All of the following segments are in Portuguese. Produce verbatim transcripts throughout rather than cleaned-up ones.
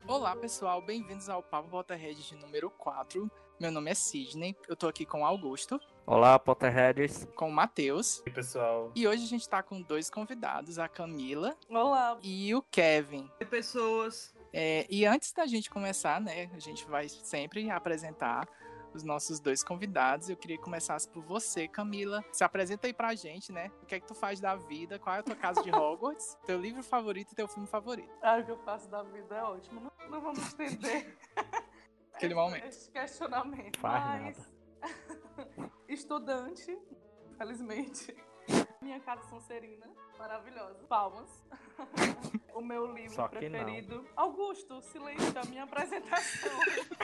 Olá pessoal, bem-vindos ao Papo Potterhead de número quatro. Meu nome é Sidney, eu tô aqui com o Augusto. Olá, Potterheads. Com o Matheus. E pessoal. E hoje a gente tá com dois convidados, a Camila. Olá. E o Kevin. Oi, pessoas. É, e antes da gente começar, né, a gente vai sempre apresentar os nossos dois convidados. Eu queria que começasse por você, Camila. Se apresenta aí pra gente, né? O que é que tu faz da vida? Qual é a tua casa de Hogwarts? Teu livro favorito e teu filme favorito? Ah, o que eu faço da vida é ótimo. Não, não vamos entender aquele momento. Esse questionamento. Faz Mas... nada. Estudante, felizmente. Minha casa sonserina, maravilhosa. Palmas. O meu livro Só que preferido. Não. Augusto, silêncio, a minha apresentação.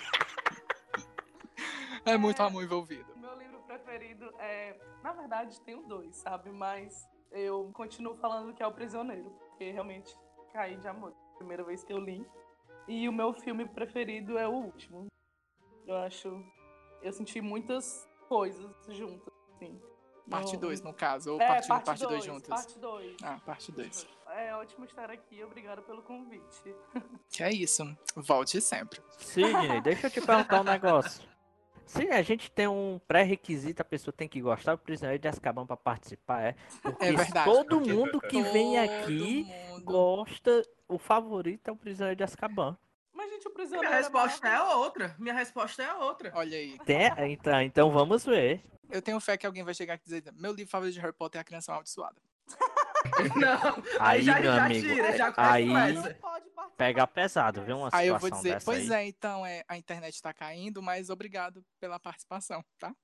É muito é, amor envolvido. Meu livro preferido é... Na verdade, tenho dois, sabe? Mas eu continuo falando que é O Prisioneiro. Porque realmente caí de amor. Primeira vez que eu li. E o meu filme preferido é o último. Eu acho... Eu senti muitas coisas juntas, assim. Parte dois, no... no caso. Ou é, parte um e parte dois juntas? Parte dois. Ah, parte dois. É ótimo estar aqui. Obrigada pelo convite. Que é isso. Volte sempre. Sidney, deixa eu te perguntar um negócio. Se a gente tem um pré-requisito, a pessoa tem que gostar do Prisioneiro de Azkaban para participar, é? Porque é verdade. todo mundo que vem todo aqui mundo. gosta, o favorito é o Prisioneiro de Azkaban. Mas, gente, o Prisioneiro Minha resposta é, é outra. Minha resposta é outra. Olha aí. Tem, então, então vamos ver. Eu tenho fé que alguém vai chegar aqui e dizer: meu livro favorito de Harry Potter é A Criança Amaldiçoada. Não, aí, aí já, meu já amigo, tira, já aí pega pesado, viu? Uma aí situação eu vou dizer, dessa pois aí. é, então é, a internet tá caindo, mas obrigado pela participação, tá?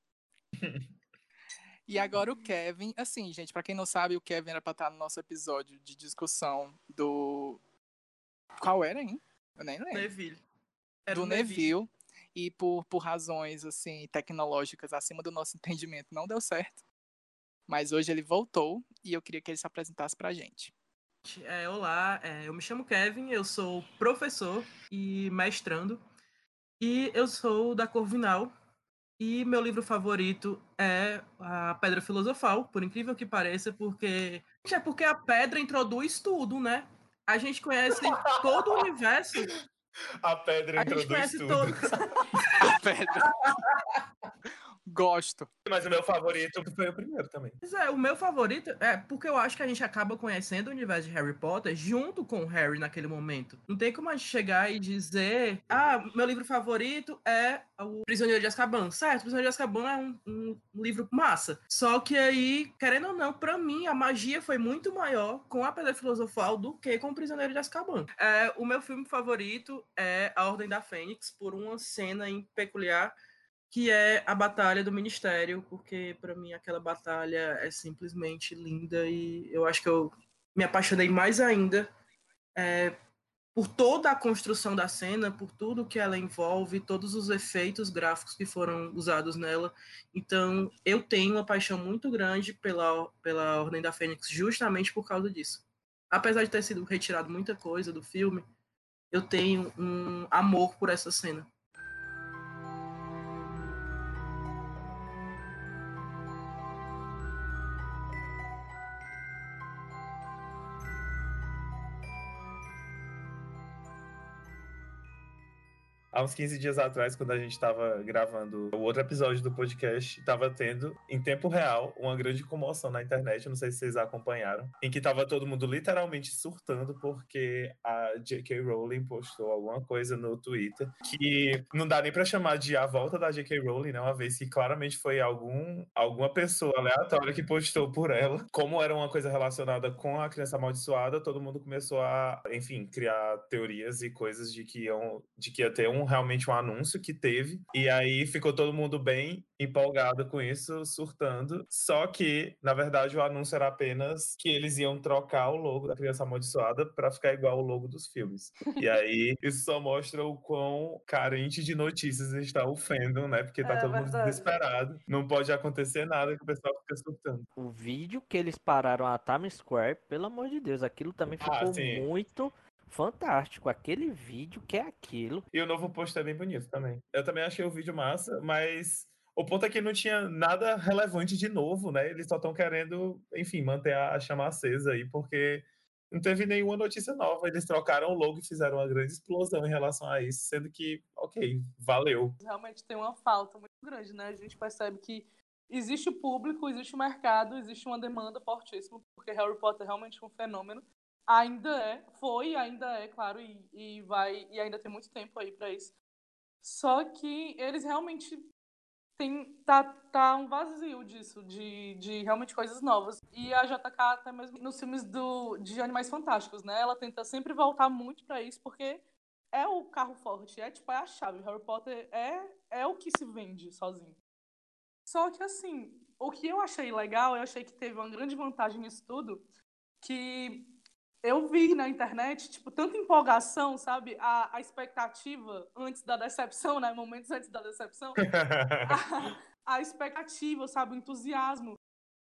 E agora o Kevin, assim, gente, pra quem não sabe, o Kevin era pra estar no nosso episódio de discussão do... Qual era, hein? Eu nem lembro. Neville. Era do o Neville. Neville. E por, por razões, assim, tecnológicas acima do nosso entendimento, não deu certo. Mas hoje ele voltou e eu queria que ele se apresentasse pra gente. É, olá, é, eu me chamo Kevin, eu sou professor e mestrando. E eu sou da Corvinal. E meu livro favorito é A Pedra Filosofal, por incrível que pareça, porque... É porque a pedra introduz tudo, né? A gente conhece todo o universo... A pedra a gente introduz conhece tudo. Todo... A pedra. Gosto. Mas o meu favorito foi o primeiro também. Pois é, o meu favorito é porque eu acho que a gente acaba conhecendo o universo de Harry Potter junto com o Harry naquele momento. Não tem como a gente chegar e dizer: ah, meu livro favorito é O Prisioneiro de Azkaban. Certo, O Prisioneiro de Azkaban é um, um, um livro massa. Só que aí, querendo ou não, pra mim, a magia foi muito maior com A Pedra Filosofal do que com O Prisioneiro de Azkaban. É, o meu filme favorito é A Ordem da Fênix, por uma cena em peculiar, que é a Batalha do Ministério, porque para mim aquela batalha é simplesmente linda e eu acho que eu me apaixonei mais ainda é, por toda a construção da cena, por tudo que ela envolve, todos os efeitos gráficos que foram usados nela. Então eu tenho uma paixão muito grande pela, pela Ordem da Fênix justamente por causa disso. Apesar de ter sido retirado muita coisa do filme, eu tenho um amor por essa cena. Há uns quinze dias atrás, quando a gente estava gravando o outro episódio do podcast, estava tendo, em tempo real, uma grande comoção na internet, eu não sei se vocês acompanharam, em que estava todo mundo literalmente surtando porque a J K. Rowling postou alguma coisa no Twitter que não dá nem pra chamar de a volta da J K. Rowling, né? Uma vez que claramente foi algum, alguma pessoa aleatória que postou por ela. Como era uma coisa relacionada com a Criança Amaldiçoada, todo mundo começou a, enfim, criar teorias e coisas de que, iam, de que ia ter um realmente um anúncio que teve, e aí ficou todo mundo bem empolgado com isso, surtando, só que, na verdade, o anúncio era apenas que eles iam trocar o logo da Criança Amaldiçoada pra ficar igual o logo dos filmes. E aí, isso só mostra o quão carente de notícias está o fandom, né? Porque tá é, todo verdade. mundo desesperado, não pode acontecer nada que o pessoal fica surtando. O vídeo que eles pararam a Times Square, pelo amor de Deus, aquilo também ficou Ah, sim. muito... fantástico, aquele vídeo que é aquilo. E o novo post é bem bonito também. Eu também achei o vídeo massa, mas o ponto é que não tinha nada relevante de novo, né? Eles só estão querendo, enfim, manter a chama acesa aí, porque não teve nenhuma notícia nova. Eles trocaram o logo e fizeram uma grande explosão em relação a isso, sendo que, ok, valeu. Realmente tem uma falta muito grande, né? A gente percebe que existe público, existe mercado, existe uma demanda fortíssima, porque Harry Potter é realmente um fenômeno. Ainda é, foi, ainda é, claro, e, e vai, e ainda tem muito tempo aí pra isso. Só que eles realmente tem, tá, tá um vazio disso, de, de realmente coisas novas. E a J K, até mesmo nos filmes do, de Animais Fantásticos, né? Ela tenta sempre voltar muito pra isso, porque é o carro forte, é tipo, é a chave. Harry Potter é, é o que se vende sozinho. Só que, assim, o que eu achei legal, eu achei que teve uma grande vantagem nisso tudo, que eu vi na internet, tipo, tanta empolgação, sabe? A, a expectativa antes da decepção, né? Momentos antes da decepção. A, a expectativa, sabe? O entusiasmo.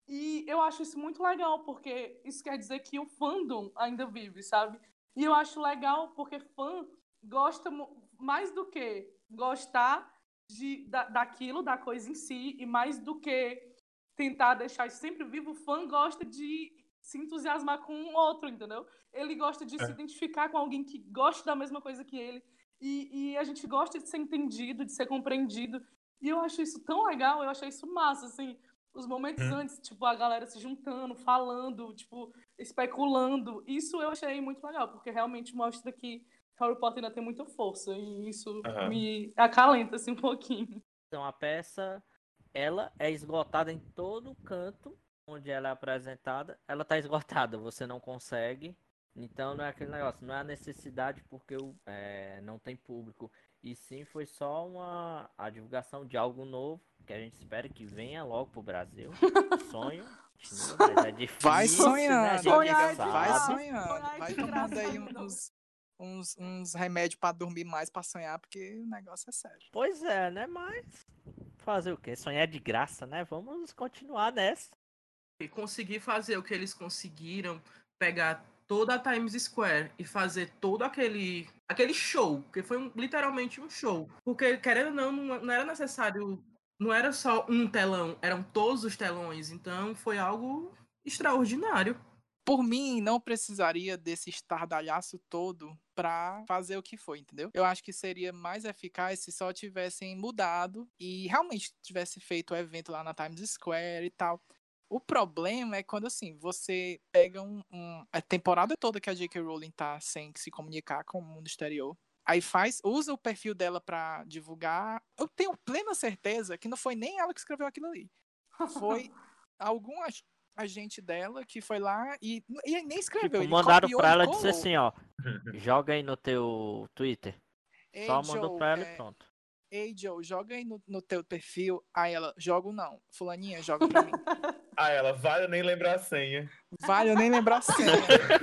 E eu acho isso muito legal, porque isso quer dizer que o fandom ainda vive, sabe? E eu acho legal porque fã gosta mais do que gostar de, da, daquilo, da coisa em si, e mais do que tentar deixar isso sempre vivo, o fã gosta de se entusiasmar com um outro, entendeu? Ele gosta de é. se identificar com alguém que gosta da mesma coisa que ele. E, e a gente gosta de ser entendido, de ser compreendido. E eu acho isso tão legal, eu achei isso massa, assim. Os momentos hum. antes, tipo, a galera se juntando, falando, tipo, especulando. Isso eu achei muito legal, porque realmente mostra que Harry Potter ainda tem muita força. E isso uhum. me acalenta, assim, um pouquinho. Então, a peça, ela é esgotada em todo canto onde ela é apresentada. Ela tá esgotada, você não consegue. Então, não é aquele negócio, não é a necessidade porque é, não tem público. E sim, foi só uma a divulgação de algo novo, que a gente espera que venha logo pro Brasil. Sonho, mas é difícil. Vai sonhando, né? sonhar, vai sonhando. Vai tomando aí uns, uns, uns remédios pra dormir mais, pra sonhar, porque o negócio é sério. Pois é, né? Mas fazer o quê? Sonhar de graça, né? Vamos continuar nessa. E conseguir fazer o que eles conseguiram, pegar toda a Times Square e fazer todo aquele aquele show, porque foi um, literalmente um show. Porque, querendo ou não, não, não era necessário, não era só um telão, eram todos os telões, então foi algo extraordinário. Por mim, não precisaria desse estardalhaço todo pra fazer o que foi, entendeu? Eu acho que seria mais eficaz se só tivessem mudado e realmente tivesse feito o evento lá na Times Square e tal. O problema é quando, assim, você pega um, um, a temporada toda que a J K Rowling tá sem se comunicar com o mundo exterior, aí faz, usa o perfil dela pra divulgar. Eu tenho plena certeza que não foi nem ela que escreveu aquilo ali. Foi algum agente dela que foi lá e, e nem escreveu. Tipo, ele mandaram copiou pra ela e e disse assim, ó, joga aí no teu Twitter. Ei, Só mandou Joe, pra ela é... e pronto. Ei, Joe, joga aí no, no teu perfil. Aí ela, jogo não. Fulaninha, joga pra mim. Ah, ela, vale eu nem lembrar a senha. Vale eu nem lembrar a senha.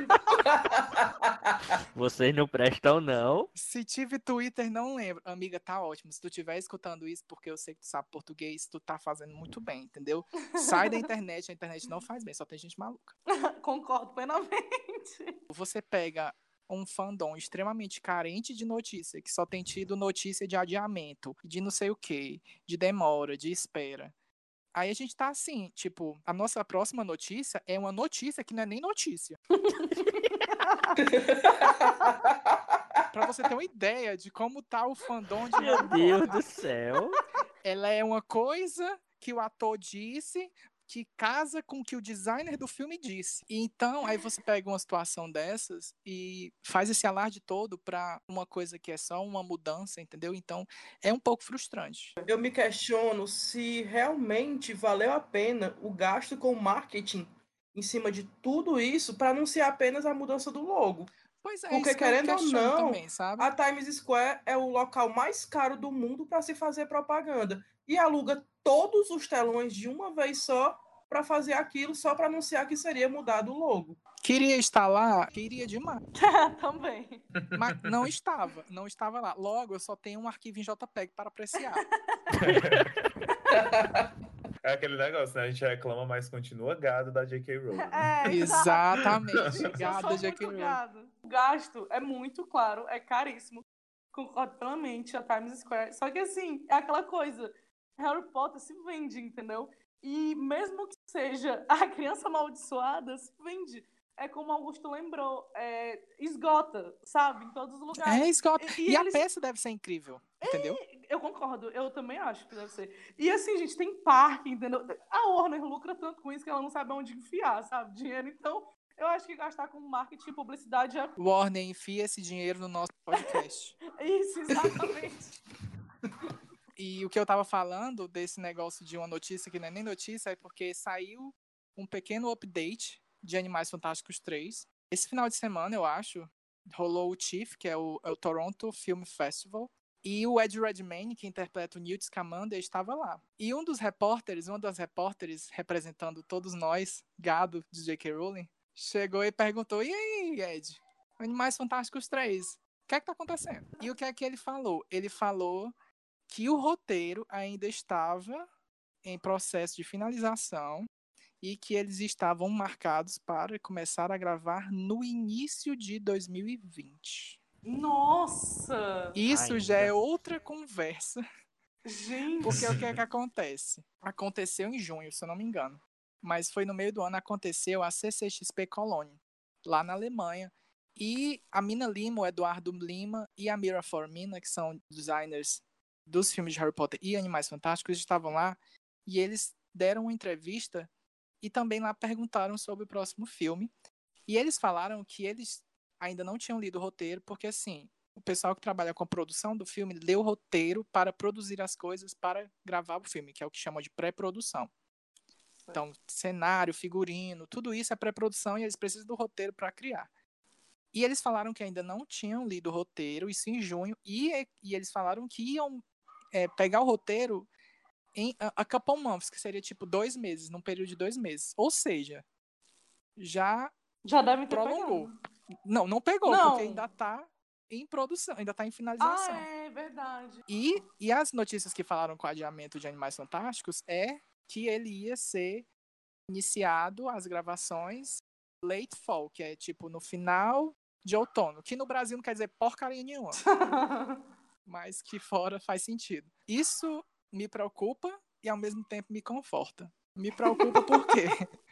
Vocês não prestam, não. Se tive Twitter, não lembro. Amiga, tá ótimo. Se tu estiver escutando isso, porque eu sei que tu sabe português, tu tá fazendo muito bem, entendeu? Sai da internet, a internet não faz bem, só tem gente maluca. Concordo plenamente. Você pega um fandom extremamente carente de notícia, que só tem tido notícia de adiamento, de não sei o que, de demora, de espera. Aí a gente tá assim, tipo, a nossa próxima notícia é uma notícia que não é nem notícia. Pra você ter uma ideia de como tá o fandom de Meu Deus do céu. Ela é uma coisa que o ator disse que casa com o que o designer do filme disse. E então, aí você pega uma situação dessas e faz esse alarde todo pra uma coisa que é só uma mudança, entendeu? Então, é um pouco frustrante. Eu me questiono se realmente valeu a pena o gasto com marketing em cima de tudo isso para não ser apenas a mudança do logo. Pois é, porque, isso querendo que eu ou não, também, sabe? a Times Square é o local mais caro do mundo para se fazer propaganda. E aluga todos os telões de uma vez só para fazer aquilo, só para anunciar que seria mudado o logo. Queria estar lá, queria demais. Também. Mas não estava, não estava lá. Logo, eu só tenho um arquivo em JPEG para apreciar. É aquele negócio, né? A gente reclama, mas continua gado da J K Rowling. É, exatamente. Gado da J K Rowling. Gado. O gasto é muito claro, é caríssimo. Concordo plenamente, a Times Square. Só que assim, é aquela coisa. Harry Potter se vende, entendeu? E mesmo que seja a criança amaldiçoada, se vende. é como Augusto lembrou, é, esgota, sabe? Em todos os lugares. É, esgota. E, E, e a eles... peça deve ser incrível, entendeu? Eu concordo, eu também acho que deve ser. E assim, gente, tem parque, entendeu? A Warner lucra tanto com isso que ela não sabe onde enfiar, sabe? Dinheiro. Então, eu acho que gastar com marketing e publicidade é. Warner, enfia esse dinheiro no nosso podcast. Isso, exatamente. E o que eu tava falando desse negócio de uma notícia que não é nem notícia é porque saiu um pequeno update de Animais Fantásticos três. Esse final de semana, eu acho, rolou o T I F F, que é o, é o Toronto Film Festival, e o Ed Redmayne, que interpreta o Newt Scamander, estava lá. E um dos repórteres, uma das repórteres representando todos nós, gado de J K. Rowling, chegou e perguntou: e aí, Ed? Animais Fantásticos três, o que é que tá acontecendo? E o que é que ele falou? Ele falou que o roteiro ainda estava em processo de finalização e que eles estavam marcados para começar a gravar no início de dois mil e vinte. Nossa! Isso Ainda. já é outra conversa. Gente! Porque o que é que acontece? Aconteceu em junho, se eu não me engano. Mas foi no meio do ano, aconteceu a C C X P Cologne, lá na Alemanha. E a Mina Lima, o Eduardo Lima e a Mira Formina, que são designers dos filmes de Harry Potter e Animais Fantásticos, estavam lá e eles deram uma entrevista e também lá perguntaram sobre o próximo filme. E eles falaram que eles ainda não tinham lido o roteiro, porque assim, o pessoal que trabalha com a produção do filme leu o roteiro para produzir as coisas para gravar o filme, que é o que chamam de pré-produção. Então, cenário, figurino, tudo isso é pré-produção e eles precisam do roteiro para criar. E eles falaram que ainda não tinham lido o roteiro, isso em junho, e, e eles falaram que iam é, pegar o roteiro em a, a couple months, que seria tipo dois meses, num período de dois meses. Ou seja, já Já devem ter prolongou. pegado. Não, não pegou, Não. porque ainda tá em produção, ainda tá em Ah, finalização. é verdade. E, e as notícias que falaram com o adiamento de Animais Fantásticos é que ele ia ser iniciado as gravações late fall, que é tipo no final de outono, que no Brasil não quer dizer porcaria nenhuma, mas que fora faz sentido. Isso me preocupa e ao mesmo tempo me conforta. Me preocupa por quê?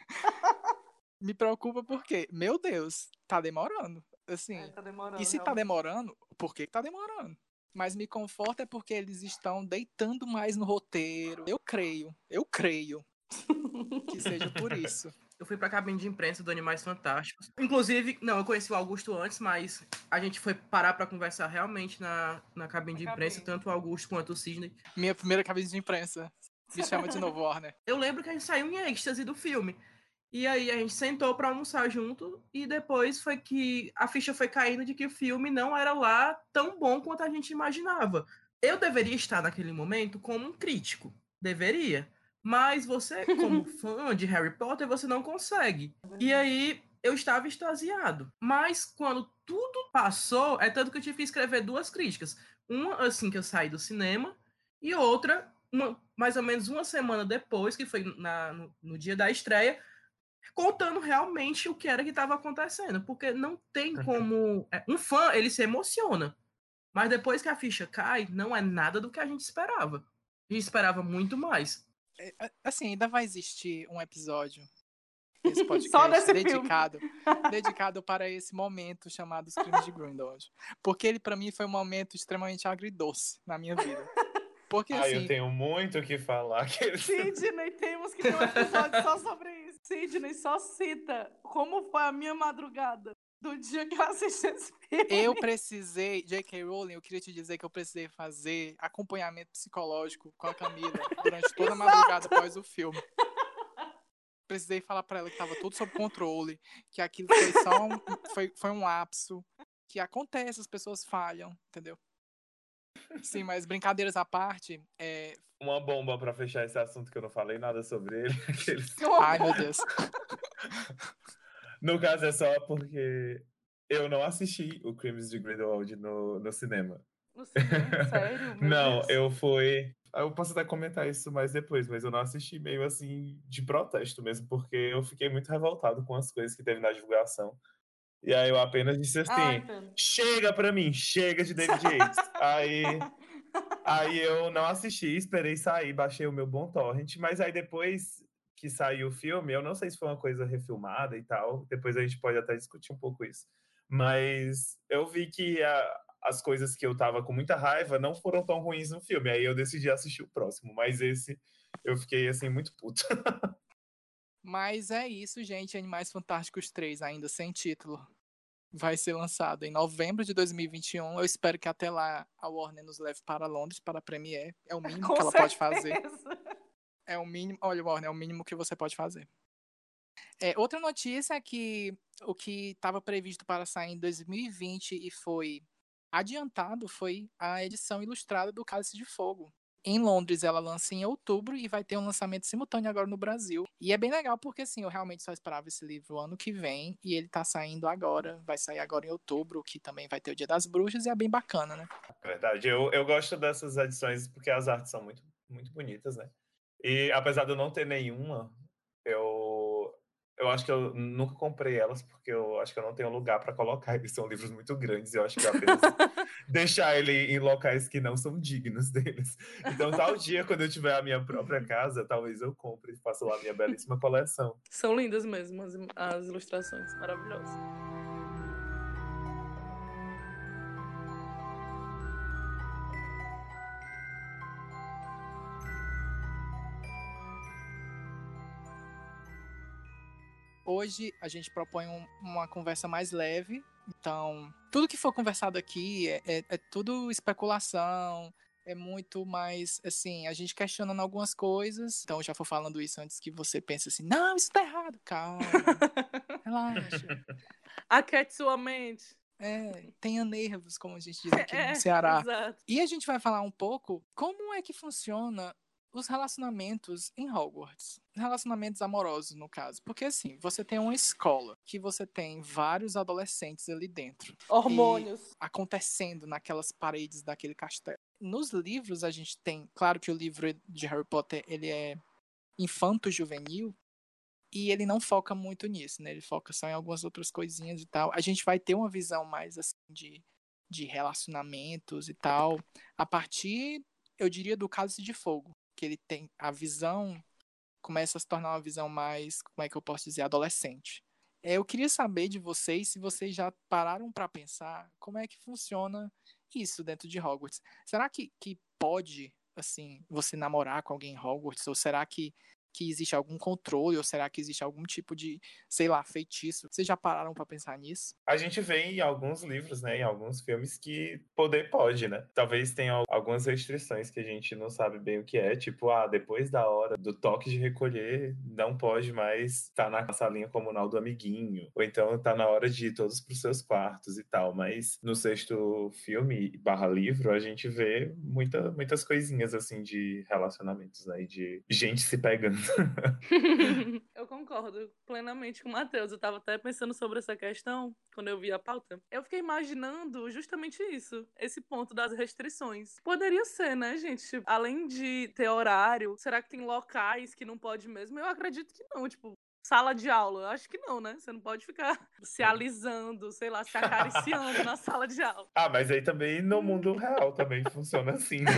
Me preocupa porque, meu Deus, tá demorando. Assim, É, tá demorando. e se tá realmente. demorando, por que que tá demorando? Mas me conforta é porque eles estão deitando mais no roteiro. Eu creio, eu creio que seja por isso. Eu fui pra cabine de imprensa do Animais Fantásticos. Inclusive, não, eu conheci o Augusto antes, mas a gente foi parar pra conversar realmente na, na cabine de Na imprensa, cabine. tanto o Augusto quanto o Sidney. Minha primeira cabine de imprensa. Me chama de novo, Warner. Eu lembro que a gente saiu em êxtase do filme. E aí a gente sentou pra almoçar junto e depois foi que a ficha foi caindo de que o filme não era lá tão bom quanto a gente imaginava. Eu deveria estar naquele momento como um crítico. Deveria. Mas você, como fã de Harry Potter, você não consegue. E aí eu estava extasiado. Mas quando tudo passou, é tanto que eu tive que escrever duas críticas. Uma assim que eu saí do cinema e outra uma, mais ou menos uma semana depois, que foi na, no, no dia da estreia, contando realmente o que era que estava acontecendo, porque não tem como... Um fã, ele se emociona, mas depois que a ficha cai, não é nada do que a gente esperava. A gente esperava muito mais. É, assim, ainda vai existir um episódio desse podcast Só desse dedicado, dedicado para esse momento chamado Os Crimes de Grindelwald. Porque ele, para mim, foi um momento extremamente agridoce na minha vida. Porque, Ah, assim... eu tenho muito o que falar. Sidney, temos que ter um episódio só sobre isso. Sidney, só cita como foi a minha madrugada do dia que eu assisti esse filme. Eu precisei, J K. Rowling, eu queria te dizer que eu precisei fazer acompanhamento psicológico com a Camila durante toda a madrugada após o filme. Precisei falar pra ela que tava tudo sob controle, que aquilo foi só um, foi, foi um lapso, que acontece, as pessoas falham, entendeu? Sim, mas brincadeiras à parte, é... Uma bomba pra fechar esse assunto que eu não falei nada sobre ele. Aqueles... Ai, meu Deus. No caso, é só porque eu não assisti o Crimes de Grindelwald no, no cinema. No cinema? Sério? Meu não, Deus. eu fui... Eu posso até comentar isso mais depois, mas eu não assisti meio assim de protesto mesmo, porque eu fiquei muito revoltado com as coisas que teve na divulgação. E aí eu apenas disse assim, Ah, chega pra mim, chega de David Yates. aí, aí eu não assisti, esperei sair, baixei o meu bom torrent, mas aí depois que saiu o filme, eu não sei se foi uma coisa refilmada e tal, depois a gente pode até discutir um pouco isso. Mas eu vi que a, as coisas que eu tava com muita raiva não foram tão ruins no filme, aí eu decidi assistir o próximo, mas esse eu fiquei, assim, muito puto. Mas é isso, gente. Animais Fantásticos três, ainda sem título. Vai ser lançado em novembro de dois mil e vinte e um. Eu espero que até lá a Warner nos leve para Londres, para a Premiere. É o mínimo Com que ela certeza. pode fazer. É o mínimo. Olha, Warner, é o mínimo que você pode fazer. É, outra notícia é que o que estava previsto para sair em dois mil e vinte e foi adiantado foi a edição ilustrada do Cálice de Fogo. Em Londres ela lança em outubro e vai ter um lançamento simultâneo agora no Brasil. E é bem legal porque assim, eu realmente só esperava esse livro ano que vem e ele tá saindo agora, vai sair agora em outubro, que também vai ter o Dia das Bruxas e é bem bacana, né? Verdade, eu, eu gosto dessas edições porque as artes são muito, muito bonitas, né? E apesar de eu não ter nenhuma, eu, eu acho que eu nunca comprei elas porque eu acho que eu não tenho lugar para colocar. Eles são livros muito grandes e eu acho que eu apenas deixar ele em locais que não são dignos deles. Então, tal dia, quando eu tiver a minha própria casa, talvez eu compre e faça lá a minha belíssima coleção. São lindas mesmo as, as ilustrações, maravilhosas. Hoje a gente propõe um, uma conversa mais leve, então tudo que for conversado aqui é, é, é tudo especulação, é muito mais, assim, a gente questionando algumas coisas, então eu já vou falando isso antes que você pense assim, não, isso tá errado, calma, relaxa, Aquete sua mente. é, tenha nervos, como a gente diz aqui É, no Ceará. exato. E a gente vai falar um pouco como é que funciona os relacionamentos em Hogwarts. Relacionamentos amorosos, no caso. Porque, assim, você tem uma escola que você tem vários adolescentes ali dentro. Hormônios. E acontecendo naquelas paredes daquele castelo. Nos livros, a gente tem... Claro que o livro de Harry Potter, ele é infanto-juvenil. E ele não foca muito nisso, né? Ele foca só em algumas outras coisinhas e tal. A gente vai ter uma visão mais, assim, de, de relacionamentos e tal. A partir, eu diria, do Cálice de Fogo. Que ele tem a visão, começa a se tornar uma visão mais, como é que eu posso dizer, adolescente. É, eu queria saber de vocês se vocês já pararam para pensar como é que funciona isso dentro de Hogwarts. Será que, que pode, assim, você namorar com alguém em Hogwarts? Ou será que, que existe algum controle? Ou será que existe algum tipo de, sei lá, feitiço? Vocês já pararam para pensar nisso? A gente vê em alguns livros, né, em alguns filmes, que poder pode, né? Talvez tenha algumas restrições que a gente não sabe bem o que é, tipo, ah, depois da hora do toque de recolher, não pode mais estar na salinha comunal do amiguinho, ou então tá na hora de ir todos pros seus quartos e tal, mas no sexto filme barra livro, a gente vê muita, muitas coisinhas, assim, de relacionamentos, né, e de gente se pegando. Eu concordo plenamente com o Matheus. Eu tava até pensando sobre essa questão quando eu vi a pauta. Eu fiquei imaginando justamente isso, esse ponto das restrições. Poderia ser, né, gente? Tipo, além de ter horário, será que tem locais que não pode mesmo? Eu acredito que não, tipo, sala de aula, eu acho que não, né? Você não pode ficar se alisando, sei lá, se acariciando na sala de aula. Ah, mas aí também no mundo real também funciona assim, né?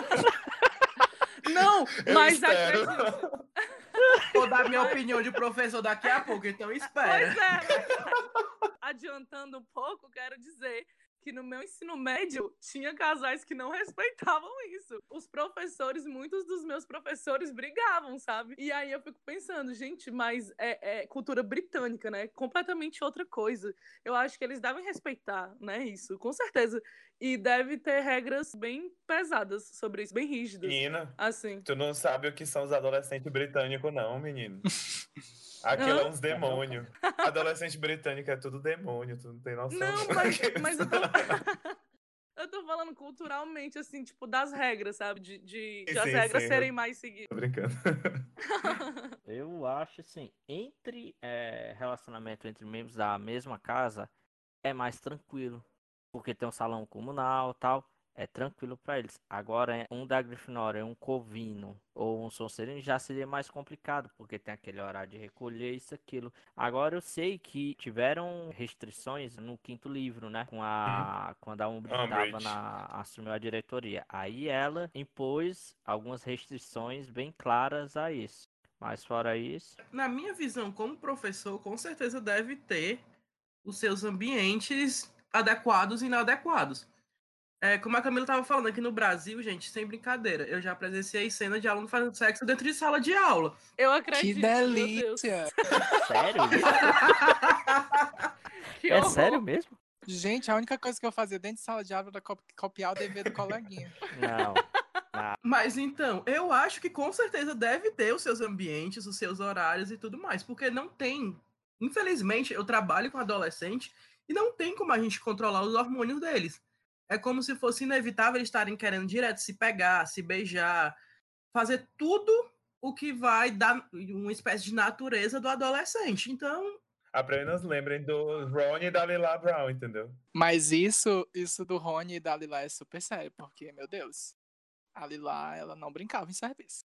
Não, Eu mas espero. acredite. Vou dar minha opinião de professor daqui a pouco, então espera. Pois é. Adiantando um pouco, quero dizer que no meu ensino médio tinha casais que não respeitavam isso. Os professores, muitos dos meus professores brigavam, sabe? E aí eu fico pensando, gente, mas é, é cultura britânica, né? Completamente outra coisa. Eu acho que eles devem respeitar, né? Isso, com certeza. E deve ter regras bem pesadas sobre isso, bem rígidas. Menina, Assim. tu não sabe o que são os adolescentes britânicos, não, menino. Aquilo é Hã? uns demônios. Adolescente britânico é tudo demônio, tu não tem noção. Não, Não, mas, mas eu tô. Eu tô falando culturalmente, assim, tipo, das regras, sabe? De, de, de as Sim, regras sim, serem eu mais seguidas. tô brincando. Eu acho assim, entre é, relacionamento entre membros da mesma casa é mais tranquilo, porque tem um salão comunal, tal, é tranquilo pra eles. Agora, é, um da Grifinória, um Corvino ou um Sonserino já seria mais complicado, porque tem aquele horário de recolher isso, aquilo. Agora eu sei que tiveram restrições no quinto livro, né? Com a quando a Umbridge estava Umbridge. na assumiu a diretoria. Aí ela impôs algumas restrições bem claras a isso. Mas fora isso... Na minha visão, como professor, com certeza deve ter os seus ambientes adequados e inadequados. É, como a Camila estava falando, aqui no Brasil, gente, sem brincadeira, eu já presenciei cena de aluno fazendo sexo dentro de sala de aula. Eu Que acredito, meu Deus. delícia! Sério isso? Que É horror. sério mesmo? Gente, a única coisa que eu fazia dentro de sala de aula era co- copiar o dever do coleguinha. Não. Mas então, eu acho que com certeza deve ter os seus ambientes, os seus horários e tudo mais, porque não tem. Infelizmente, eu trabalho com adolescente e não tem como a gente controlar os hormônios deles. É como se fosse inevitável eles estarem querendo direto se pegar, se beijar, fazer tudo o que vai dar uma espécie de natureza do adolescente. Então, Apenas lembrem do Ron e da Lila Brown, entendeu? Mas isso, isso do Rony e da Lila é super sério, porque, meu Deus, a Lila, ela não brincava em serviço.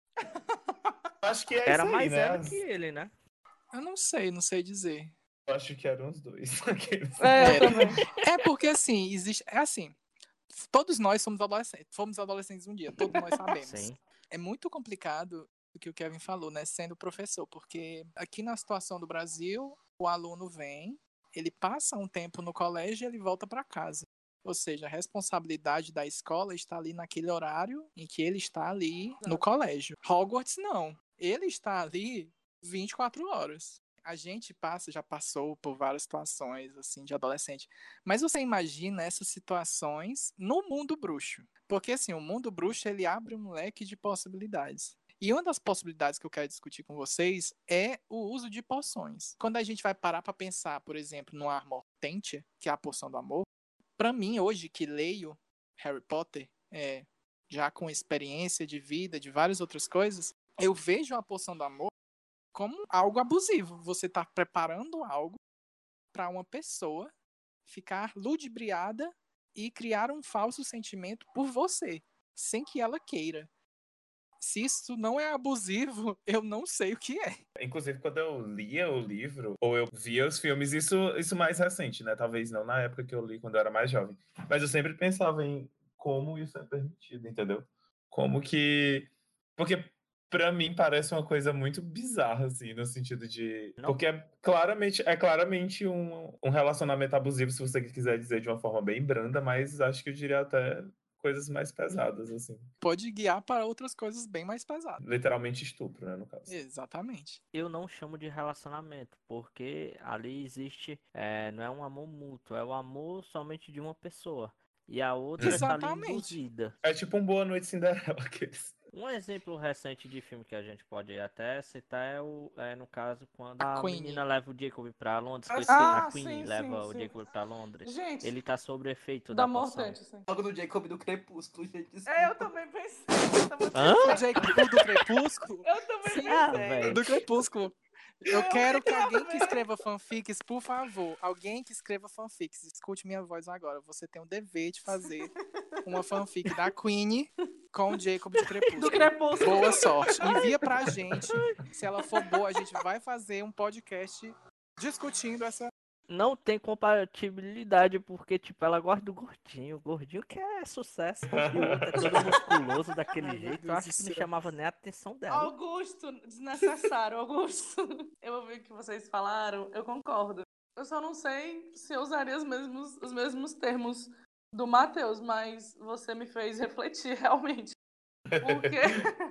Acho que é Era isso aí, mais né? ela As- que ele, né? Eu não sei, não sei dizer. Acho que eram os dois. Aqueles- É, eu Era. também. É porque, assim, existe... É assim, todos nós somos adolescentes. Fomos adolescentes um dia, todos nós sabemos. Sim. É muito complicado o que o Kevin falou, né? Sendo professor, porque aqui na situação do Brasil, o aluno vem, ele passa um tempo no colégio e ele volta para casa. Ou seja, a responsabilidade da escola está ali naquele horário em que ele está ali no Exato. colégio. Hogwarts não. Ele está ali vinte e quatro horas. A gente passa, já passou por várias situações assim de adolescente. Mas você imagina essas situações no mundo bruxo? Porque assim, o mundo bruxo ele abre um leque de possibilidades. E uma das possibilidades que eu quero discutir com vocês é o uso de poções. Quando a gente vai parar para pensar, por exemplo, no Armor Tente, que é a poção do amor, para mim hoje que leio Harry Potter, é, já com experiência de vida, de várias outras coisas, eu vejo a poção do amor como algo abusivo. Você está preparando algo para uma pessoa ficar ludibriada e criar um falso sentimento por você, sem que ela queira. Se isso não é abusivo, eu não sei o que é. Inclusive, quando eu lia o livro, ou eu via os filmes, isso, isso mais recente, né? Talvez não na época que eu li, quando eu era mais jovem. Mas eu sempre pensava em como isso é permitido, entendeu? Como que... Porque, pra mim, parece uma coisa muito bizarra, assim, no sentido de... Não. Porque é claramente, é claramente um, um relacionamento abusivo, se você quiser dizer de uma forma bem branda, mas acho que eu diria até coisas mais pesadas, assim. Pode guiar para outras coisas bem mais pesadas. Literalmente estupro, né, no caso. Exatamente. Eu não chamo de relacionamento, porque ali existe, é, não é um amor mútuo, é o amor somente de uma pessoa. E a outra está ali Exatamente. induzida. É tipo um Boa Noite Cinderela, aqueles... Um exemplo recente de filme que a gente pode até citar é, o, é no caso quando A a Queen. menina leva o Jacob pra Londres, que eu Ah, esqueci- Ah, a Queen sim, leva sim, o sim. Jacob pra Londres. Gente, Ele tá sob efeito da da poção. Mortente, assim. logo do Jacob do Crepúsculo, gente. É, eu também pensei. Eu também Hã? O Jacob do Crepúsculo? Eu também Sim, Ah, pensei. velho. do Crepúsculo. Eu quero que alguém que também. escreva fanfics, por favor, alguém que escreva fanfics, escute minha voz agora. Você tem o dever de fazer uma fanfic da Queen com o Jacob do Crepúsculo. Do Crepúsculo. Boa sorte. Envia pra gente. Se ela for boa, a gente vai fazer um podcast discutindo essa. Não tem compatibilidade, porque, tipo, ela gosta do gordinho. O gordinho que é sucesso. E o outro é todo musculoso daquele Ai, meu jeito. Eu Deus acho do que não céu. chamava nem a atenção dela. Augusto, desnecessário, Augusto. Eu ouvi o que vocês falaram, eu concordo. Eu só não sei se eu usaria os mesmos, os mesmos termos do Matheus, mas você me fez refletir realmente. Porque,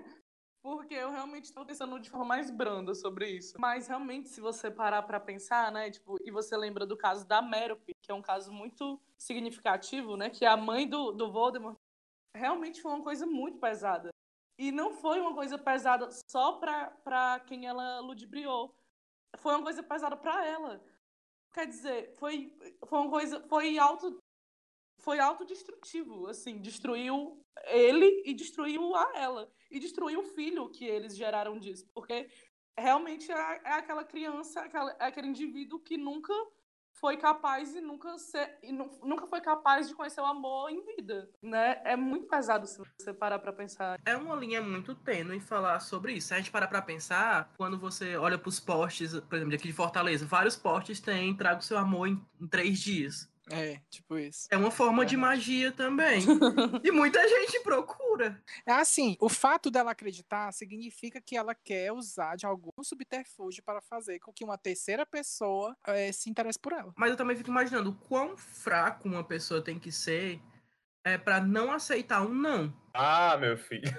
porque eu realmente estou pensando de forma mais branda sobre isso. Mas realmente, se você parar pra pensar, né, tipo, e você lembra do caso da Merope, que é um caso muito significativo, né, que é a mãe do, do Voldemort, realmente foi uma coisa muito pesada. E não foi uma coisa pesada só pra, pra quem ela ludibriou. Foi uma coisa pesada pra ela. Quer dizer, foi, foi uma coisa. Foi auto. Foi autodestrutivo, assim, destruiu ele e destruiu a ela. E destruiu o filho que eles geraram disso. Porque realmente é, é aquela criança, aquela, é aquele indivíduo que nunca foi capaz e nunca ser, e nu, nunca foi capaz de conhecer o amor em vida, né? É muito pesado se você parar pra pensar. É uma linha muito tênue falar sobre isso. Se a gente parar pra pensar, quando você olha pros postes, por exemplo, aqui de Fortaleza, vários postes têm traga o seu amor em, em três dias. É, tipo isso. É uma forma de Verdade. magia também. E muita gente procura. É assim, o fato dela acreditar significa que ela quer usar de algum subterfúgio para fazer com que uma terceira pessoa eh, se interesse por ela. Mas eu também fico imaginando o quão fraco uma pessoa tem que ser é, pra não aceitar um não. Ah, meu filho.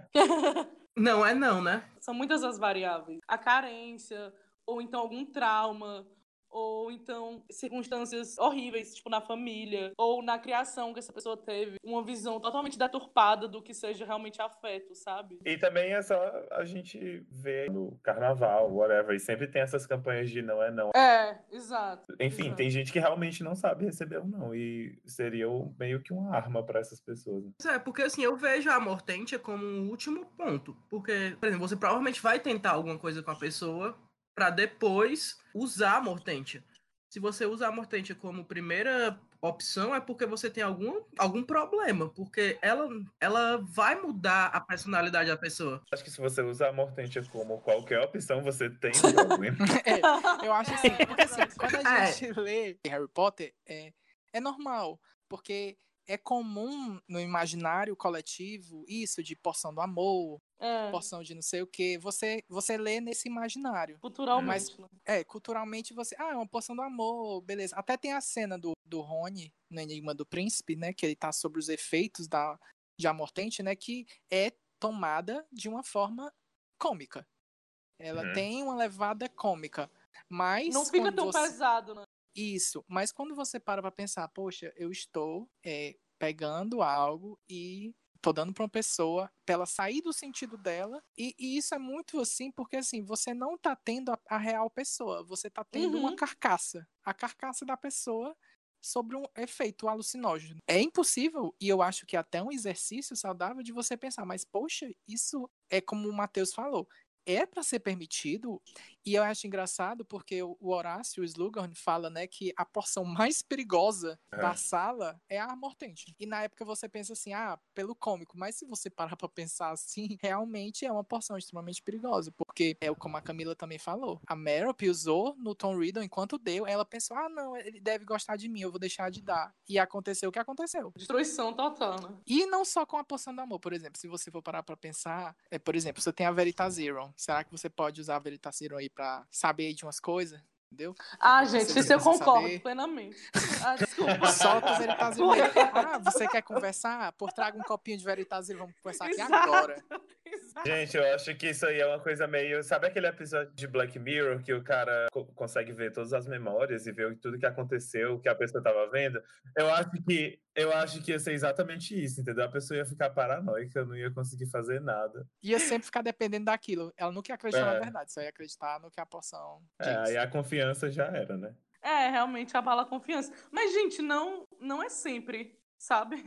Não é não, né? São muitas as variáveis. A carência, ou então algum trauma, ou então circunstâncias horríveis, tipo na família, ou na criação que essa pessoa teve, uma visão totalmente deturpada do que seja realmente afeto, sabe? E também é só a gente ver no carnaval, whatever, e sempre tem essas campanhas de não é não. É, exato. Enfim, exato. tem gente que realmente não sabe receber um não, e seria o- meio que uma arma pra essas pessoas. né? É, porque assim, eu vejo a Mortentia como um último ponto. Porque, por exemplo, você provavelmente vai tentar alguma coisa com a pessoa pra depois usar a Mortentia. Se você usa a Mortentia como primeira opção, é porque você tem algum, algum problema. Porque ela, ela vai mudar a personalidade da pessoa. Acho que se você usa a Mortentia como qualquer opção, você tem um problema. É, eu acho assim, É, porque assim, verdade. quando a gente lê Harry Potter, é, é normal, porque é comum no imaginário coletivo isso de porção do amor, É, porção de não sei o que, você, você lê nesse imaginário. culturalmente, né? É, culturalmente você. Ah, é uma porção do amor, beleza. Até tem a cena do, do Rony no Enigma do Príncipe, né? Que ele tá sobre os efeitos da, de Amortente, né? Que é tomada de uma forma cômica. Ela Uhum. tem uma levada cômica. Mas. Não fica quando tão você... pesado, né? Isso. Mas quando você para pra pensar, poxa, eu estou é, pegando algo e tô dando pra uma pessoa pra ela sair do sentido dela, e, e isso é muito assim, porque assim, você não tá tendo a, a real pessoa, você tá tendo Uhum. uma carcaça, a carcaça da pessoa sobre um efeito alucinógeno. É impossível, e eu acho que até um exercício saudável de você pensar, mas poxa, isso é como o Matheus falou, é para ser permitido, e eu acho engraçado porque o Horácio, o Slughorn, fala, né, que a porção mais perigosa Uhum. da sala é a Amortente. E na época você pensa assim, ah, pelo cômico, mas se você parar pra pensar assim, realmente é uma porção extremamente perigosa, porque é como a Camila também falou, a Meryl usou no Tom Riddle enquanto deu, ela pensou, ah, não, ele deve gostar de mim, eu vou deixar de dar. E aconteceu o que aconteceu. Destruição total, né? E não só com a poção do amor, por exemplo, se você for parar pra pensar, é, por exemplo, você tem a Veritasiron, será que você pode usar a Veritasiron aí pra saber de umas coisas? Entendeu? Ah, Aconteceu gente, sem isso eu você concordo saber. plenamente. Ah, desculpa. Solta o Veritasiron aí. Ah, você quer conversar? Por traga um copinho de Veritasiron, vamos conversar aqui Exato. agora. Exato. Gente, eu acho que isso aí é uma coisa meio. Sabe aquele episódio de Black Mirror que o cara co- consegue ver todas as memórias e ver tudo que aconteceu, o que a pessoa tava vendo? Eu acho que eu acho que ia ser exatamente isso, entendeu? A pessoa ia ficar paranoica, não ia conseguir fazer nada. Ia sempre ficar dependendo daquilo. Ela nunca ia acreditar É. na verdade, só ia acreditar no que a poção É, diz. aí a confiança já era, né? É, realmente abala a confiança. Mas, gente, não, não é sempre, sabe?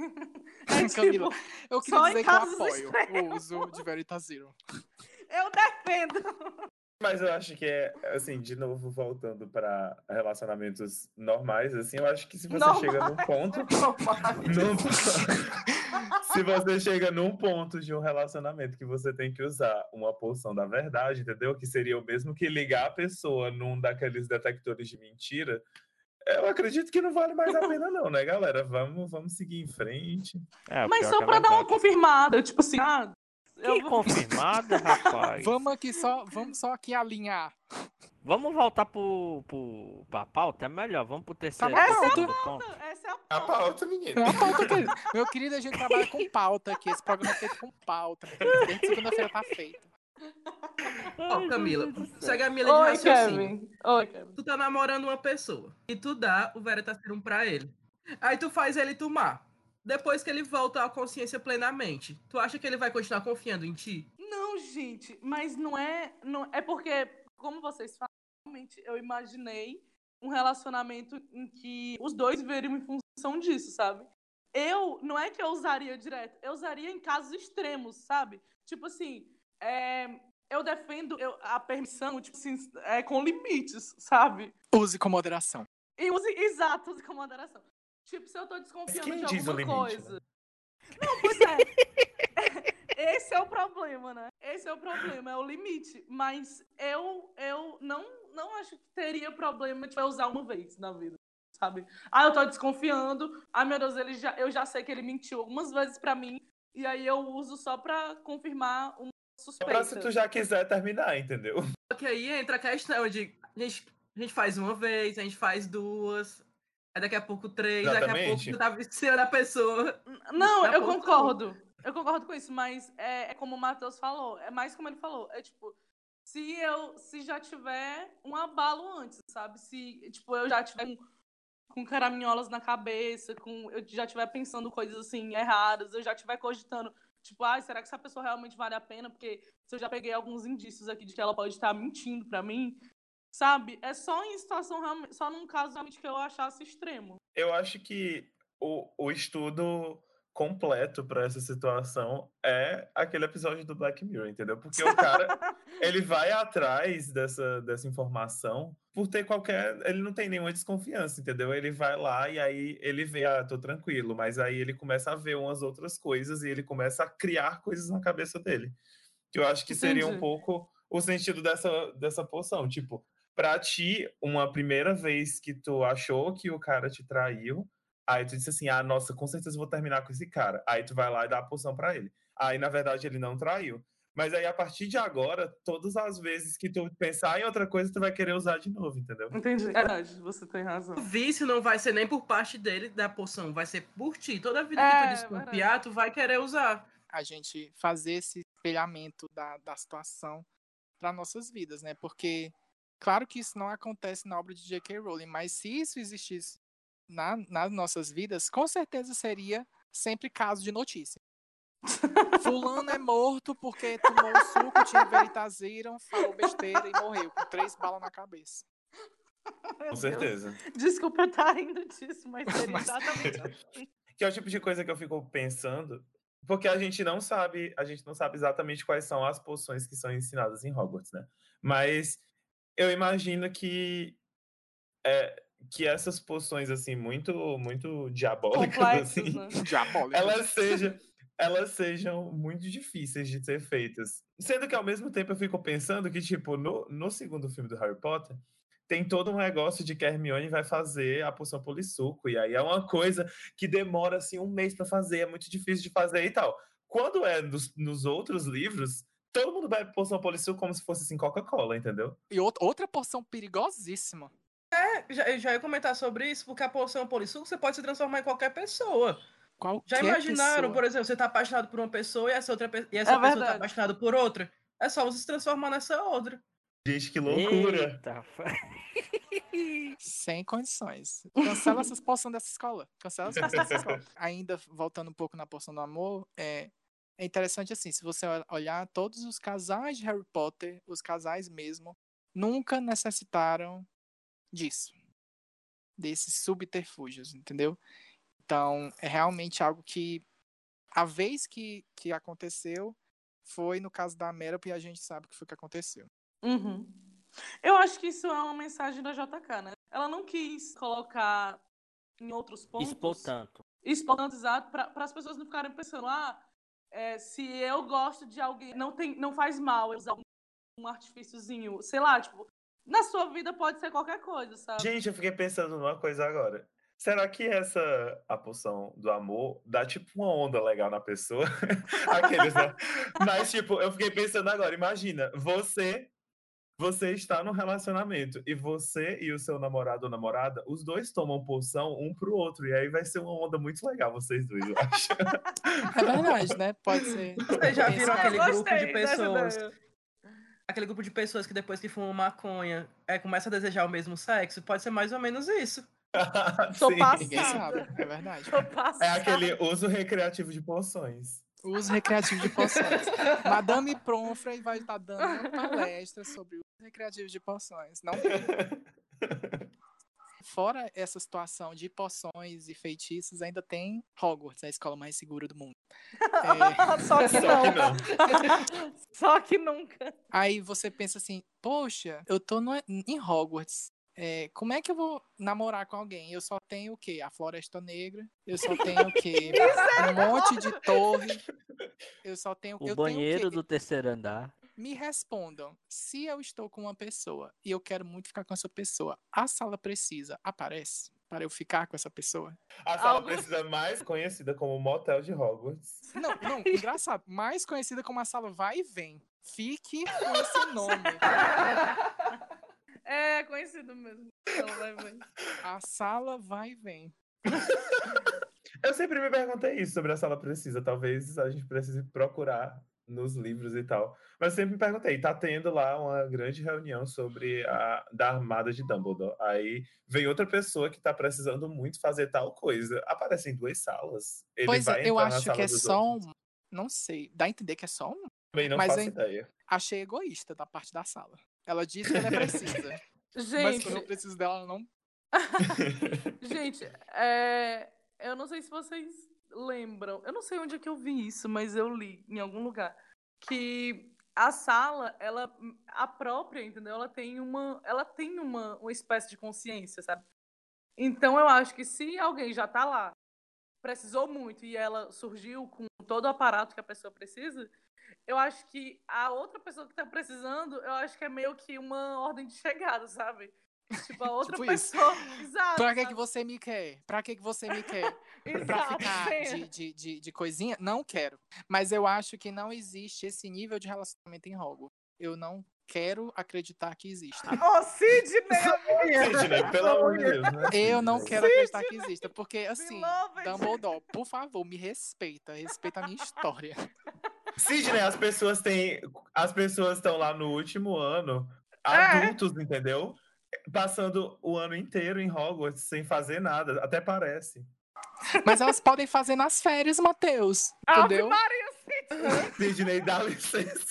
É tipo, Camila, eu queria só dizer em que eu casos apoio extremos. o uso de Veritasiron. Eu defendo. Mas eu acho que é, assim, de novo, voltando para relacionamentos normais, assim, eu acho que se você Normais. chega num ponto. num- se você chega num ponto de um relacionamento que você tem que usar uma porção da verdade, entendeu? Que seria o mesmo que ligar a pessoa num daqueles detectores de mentira. Eu acredito que não vale mais a pena, não, né, galera? Vamos, vamos seguir em frente. É, Mas pior só que é pra dar uma verdade. confirmada, tipo assim, ah, eu Que vou... confirmada, rapaz. Vamos aqui só, vamos só aqui alinhar. Vamos voltar pro, pro, pra pauta? É melhor, vamos pro terceiro, Tá na pro pauta. segundo ponto. Essa é a A pauta. pauta, menino. É uma pauta, querido. Meu querido, a gente trabalha com pauta aqui. Esse programa é feito com pauta, meu querido. Desde segunda-feira tá feito. Ó, Ai, Camila, Jesus do céu. segue a minha linha de Oi, raciocínio. Kevin. Oi, Kevin. Tu tá namorando uma pessoa e tu dá o Veritasirum pra ele. Aí tu faz ele tomar. Depois que ele volta à consciência plenamente, tu acha que ele vai continuar confiando em ti? Não, gente, mas não é, não é porque, como vocês falam, realmente eu imaginei um relacionamento em que os dois veriam em função disso, sabe? Eu, não é que eu usaria direto, eu usaria em casos extremos, sabe? Tipo assim, é, eu defendo eu- a permissão, tipo assim, é, com limites, sabe? Use com moderação. E use, exato, use com moderação. Tipo, se eu tô Mas desconfiando quem de diz o alguma limite, coisa. né? Não, pois é. Esse é o problema, né? Esse é o problema, é o limite. Mas eu, eu não, não acho que teria problema tipo, eu usar uma vez na vida, sabe? Ah, eu tô desconfiando. Ah, meu Deus, ele já, eu já sei que ele mentiu algumas vezes pra mim. E aí eu uso só pra confirmar uma Só pra se suspeita. tu já quiser terminar, entendeu? Só que aí entra a questão de a gente, a gente faz uma vez, a gente faz duas, aí daqui a pouco três, daqui a pouco Exatamente. você tá viciando a pessoa. Não, Na eu poção. concordo. Eu concordo com isso, mas é, é como o Matheus falou. É mais como ele falou. É tipo, se eu se já tiver um abalo antes, sabe? Se tipo, eu já tiver com, com caraminholas na cabeça, com eu já tiver pensando coisas assim erradas, eu já tiver cogitando, tipo, ai, será que essa pessoa realmente vale a pena? Porque se eu já peguei alguns indícios aqui de que ela pode estar mentindo pra mim, sabe? É só em situação realmente, só num caso realmente que eu achasse extremo. Eu acho que o, o estudo completo pra essa situação é aquele episódio do Black Mirror, entendeu? Porque o cara, ele vai atrás dessa, dessa informação por ter qualquer... Ele não tem nenhuma desconfiança, entendeu? Ele vai lá e aí ele vê, ah, tô tranquilo. Mas aí ele começa a ver umas outras coisas e ele começa a criar coisas na cabeça dele. Que eu acho que seria um Entendi. pouco o sentido dessa, dessa poção. Tipo, pra ti, uma primeira vez que tu achou que o cara te traiu, aí tu disse assim, ah, nossa, com certeza eu vou terminar com esse cara. Aí tu vai lá e dá a poção pra ele. Aí, na verdade, ele não traiu. Mas aí, a partir de agora, todas as vezes que tu pensar em outra coisa, tu vai querer usar de novo, entendeu? Entendi. É verdade, você tem razão. O vício não vai ser nem por parte dele da poção, vai ser por ti. Toda vida que É, tu desconfiar, verdade. tu vai querer usar. A gente fazer esse espelhamento da, da situação para nossas vidas, né? Porque, claro que isso não acontece na obra de J K. Rowling, mas se isso existisse na, nas nossas vidas, com certeza seria sempre caso de notícia. Fulano é morto porque tomou um suco, tinha veritaseram, falou besteira e morreu com três balas na cabeça. Meu Com Deus. certeza. Desculpa eu estar rindo disso, mas seria Mas- exatamente assim. Que é o tipo de coisa que eu fico pensando, porque a gente não sabe, a gente não sabe exatamente quais são as poções que são ensinadas em Hogwarts, né? Mas eu imagino que é, que essas poções assim muito muito diabólicas Complexos, assim, né? Diabólico. elas sejam elas sejam muito difíceis de ser feitas. Sendo que ao mesmo tempo eu fico pensando que tipo no, no segundo filme do Harry Potter tem todo um negócio de que a Hermione vai fazer a poção polissuco. E aí é uma coisa que demora, assim, um mês pra fazer. É muito difícil de fazer e tal. Quando é nos, nos outros livros, todo mundo bebe poção polissuco como se fosse, assim, Coca-Cola, entendeu? E out- outra porção perigosíssima. É, já, eu já ia comentar sobre isso, porque a poção polissuco você pode se transformar em qualquer pessoa. Qualquer Já imaginaram, pessoa. por exemplo, você tá apaixonado por uma pessoa e essa, outra, pe- e essa É pessoa tá verdade. apaixonada por outra? É só você se transformar nessa outra. Gente, que loucura! Eita, Sem condições. Cancela essas poções dessa escola. Cancela essas poções dessa escola. Ainda voltando um pouco na poção do amor, é, é interessante assim, se você olhar todos os casais de Harry Potter, os casais mesmo, nunca necessitaram disso. Desses subterfúgios, entendeu? Então, é realmente algo que a vez que, que aconteceu foi no caso da Merope e a gente sabe o que foi que aconteceu. Uhum. Eu acho que isso é uma mensagem da J K, né? Ela não quis colocar em outros pontos. expor tanto. Expor tanto, exato, para as pessoas não ficarem pensando, ah, é, se eu gosto de alguém, não, tem, não faz mal eu usar um, um artifíciozinho, sei lá, tipo, na sua vida pode ser qualquer coisa, sabe? Gente, eu fiquei pensando numa coisa agora. Será que essa, a poção do amor, dá tipo uma onda legal na pessoa? Aqueles, né? Mas, tipo, eu fiquei pensando agora, imagina, você... Você está num relacionamento e você e o seu namorado ou namorada, os dois tomam poção um pro outro. E aí vai ser uma onda muito legal, vocês dois, eu acho. É verdade, né? Pode ser. Vocês já viram Pensa- Ah, eu aquele grupo de gostei dessa pessoas, ideia. aquele grupo de pessoas que depois que fumam maconha, é, começa a desejar o mesmo sexo? Pode ser mais ou menos isso. Tô Sim. Ninguém sabe, passada. é verdade. Tô passada. É aquele uso recreativo de poções. Uso recreativo de poções. Madame Pomfrey vai estar dando uma palestra sobre o uso recreativo de poções. Não Fora essa situação de poções e feitiços, ainda tem Hogwarts, a escola mais segura do mundo. É, Só que Só não. que não. Só que nunca. aí você pensa assim, poxa, eu tô no, em Hogwarts. É, como é que eu vou namorar com alguém? Eu só tenho o quê? A Floresta Negra. Eu só tenho o quê? Um monte de torre. Eu só tenho. O eu banheiro tenho o quê? do terceiro andar. Me respondam. Se eu estou com uma pessoa e eu quero muito ficar com essa pessoa, a sala precisa, aparece? para eu ficar com essa pessoa? A sala Algo- precisa mais conhecida como Motel de Hogwarts. Não, não, engraçado. Mais conhecida como a sala vai e vem. Fique com esse nome. É conhecido mesmo. Ela vai ver. A sala vai e vem. Eu sempre me perguntei isso sobre a sala precisa. Talvez a gente precise procurar nos livros e tal. Mas eu sempre me perguntei, tá tendo lá uma grande reunião sobre a da armada de Dumbledore. Aí vem outra pessoa que tá precisando muito fazer tal coisa. Aparecem duas salas. Ele Pois é, vai eu entrar na acho sala que é dos só outros. um. Não sei. Dá a entender que é só um? Também não Mas faço eu ideia. achei egoísta da parte da sala. Ela disse que ela é precisa. Mas Gente, quando eu preciso dela, ela não. gente, é, eu não sei se vocês lembram. Eu não sei onde é que eu vi isso, mas eu li em algum lugar que a sala, ela, a própria, entendeu? Ela tem uma, ela tem uma, uma espécie de consciência, sabe? Então eu acho que se alguém já tá lá, precisou muito e ela surgiu com todo o aparato que a pessoa precisa, eu acho que a outra pessoa que tá precisando, eu acho que é meio que uma ordem de chegada, sabe? Tipo, a outra Tipo isso. pessoa. Exato. Pra que, sabe? que você me quer? Pra que, que você me quer? Pra Exato. ficar tem- de, de, de, de coisinha? Não quero. Mas eu acho que não existe esse nível de relacionamento em Hogwarts. Eu não quero acreditar que existe. Ô, Sidney, amor! Sidney, pelo amor de Deus, né? Eu não Sidney? quero acreditar que exista. Porque, assim, Beloved. Dumbledore, por favor, me respeita. Respeita a minha história. Sidney, as pessoas têm. As pessoas estão lá no último ano, É. adultos, entendeu? Passando o ano inteiro em Hogwarts sem fazer nada, até parece. Mas elas podem fazer nas férias, Matheus. Ave Entendeu? Maria, Sidney! Sidney, dá licença.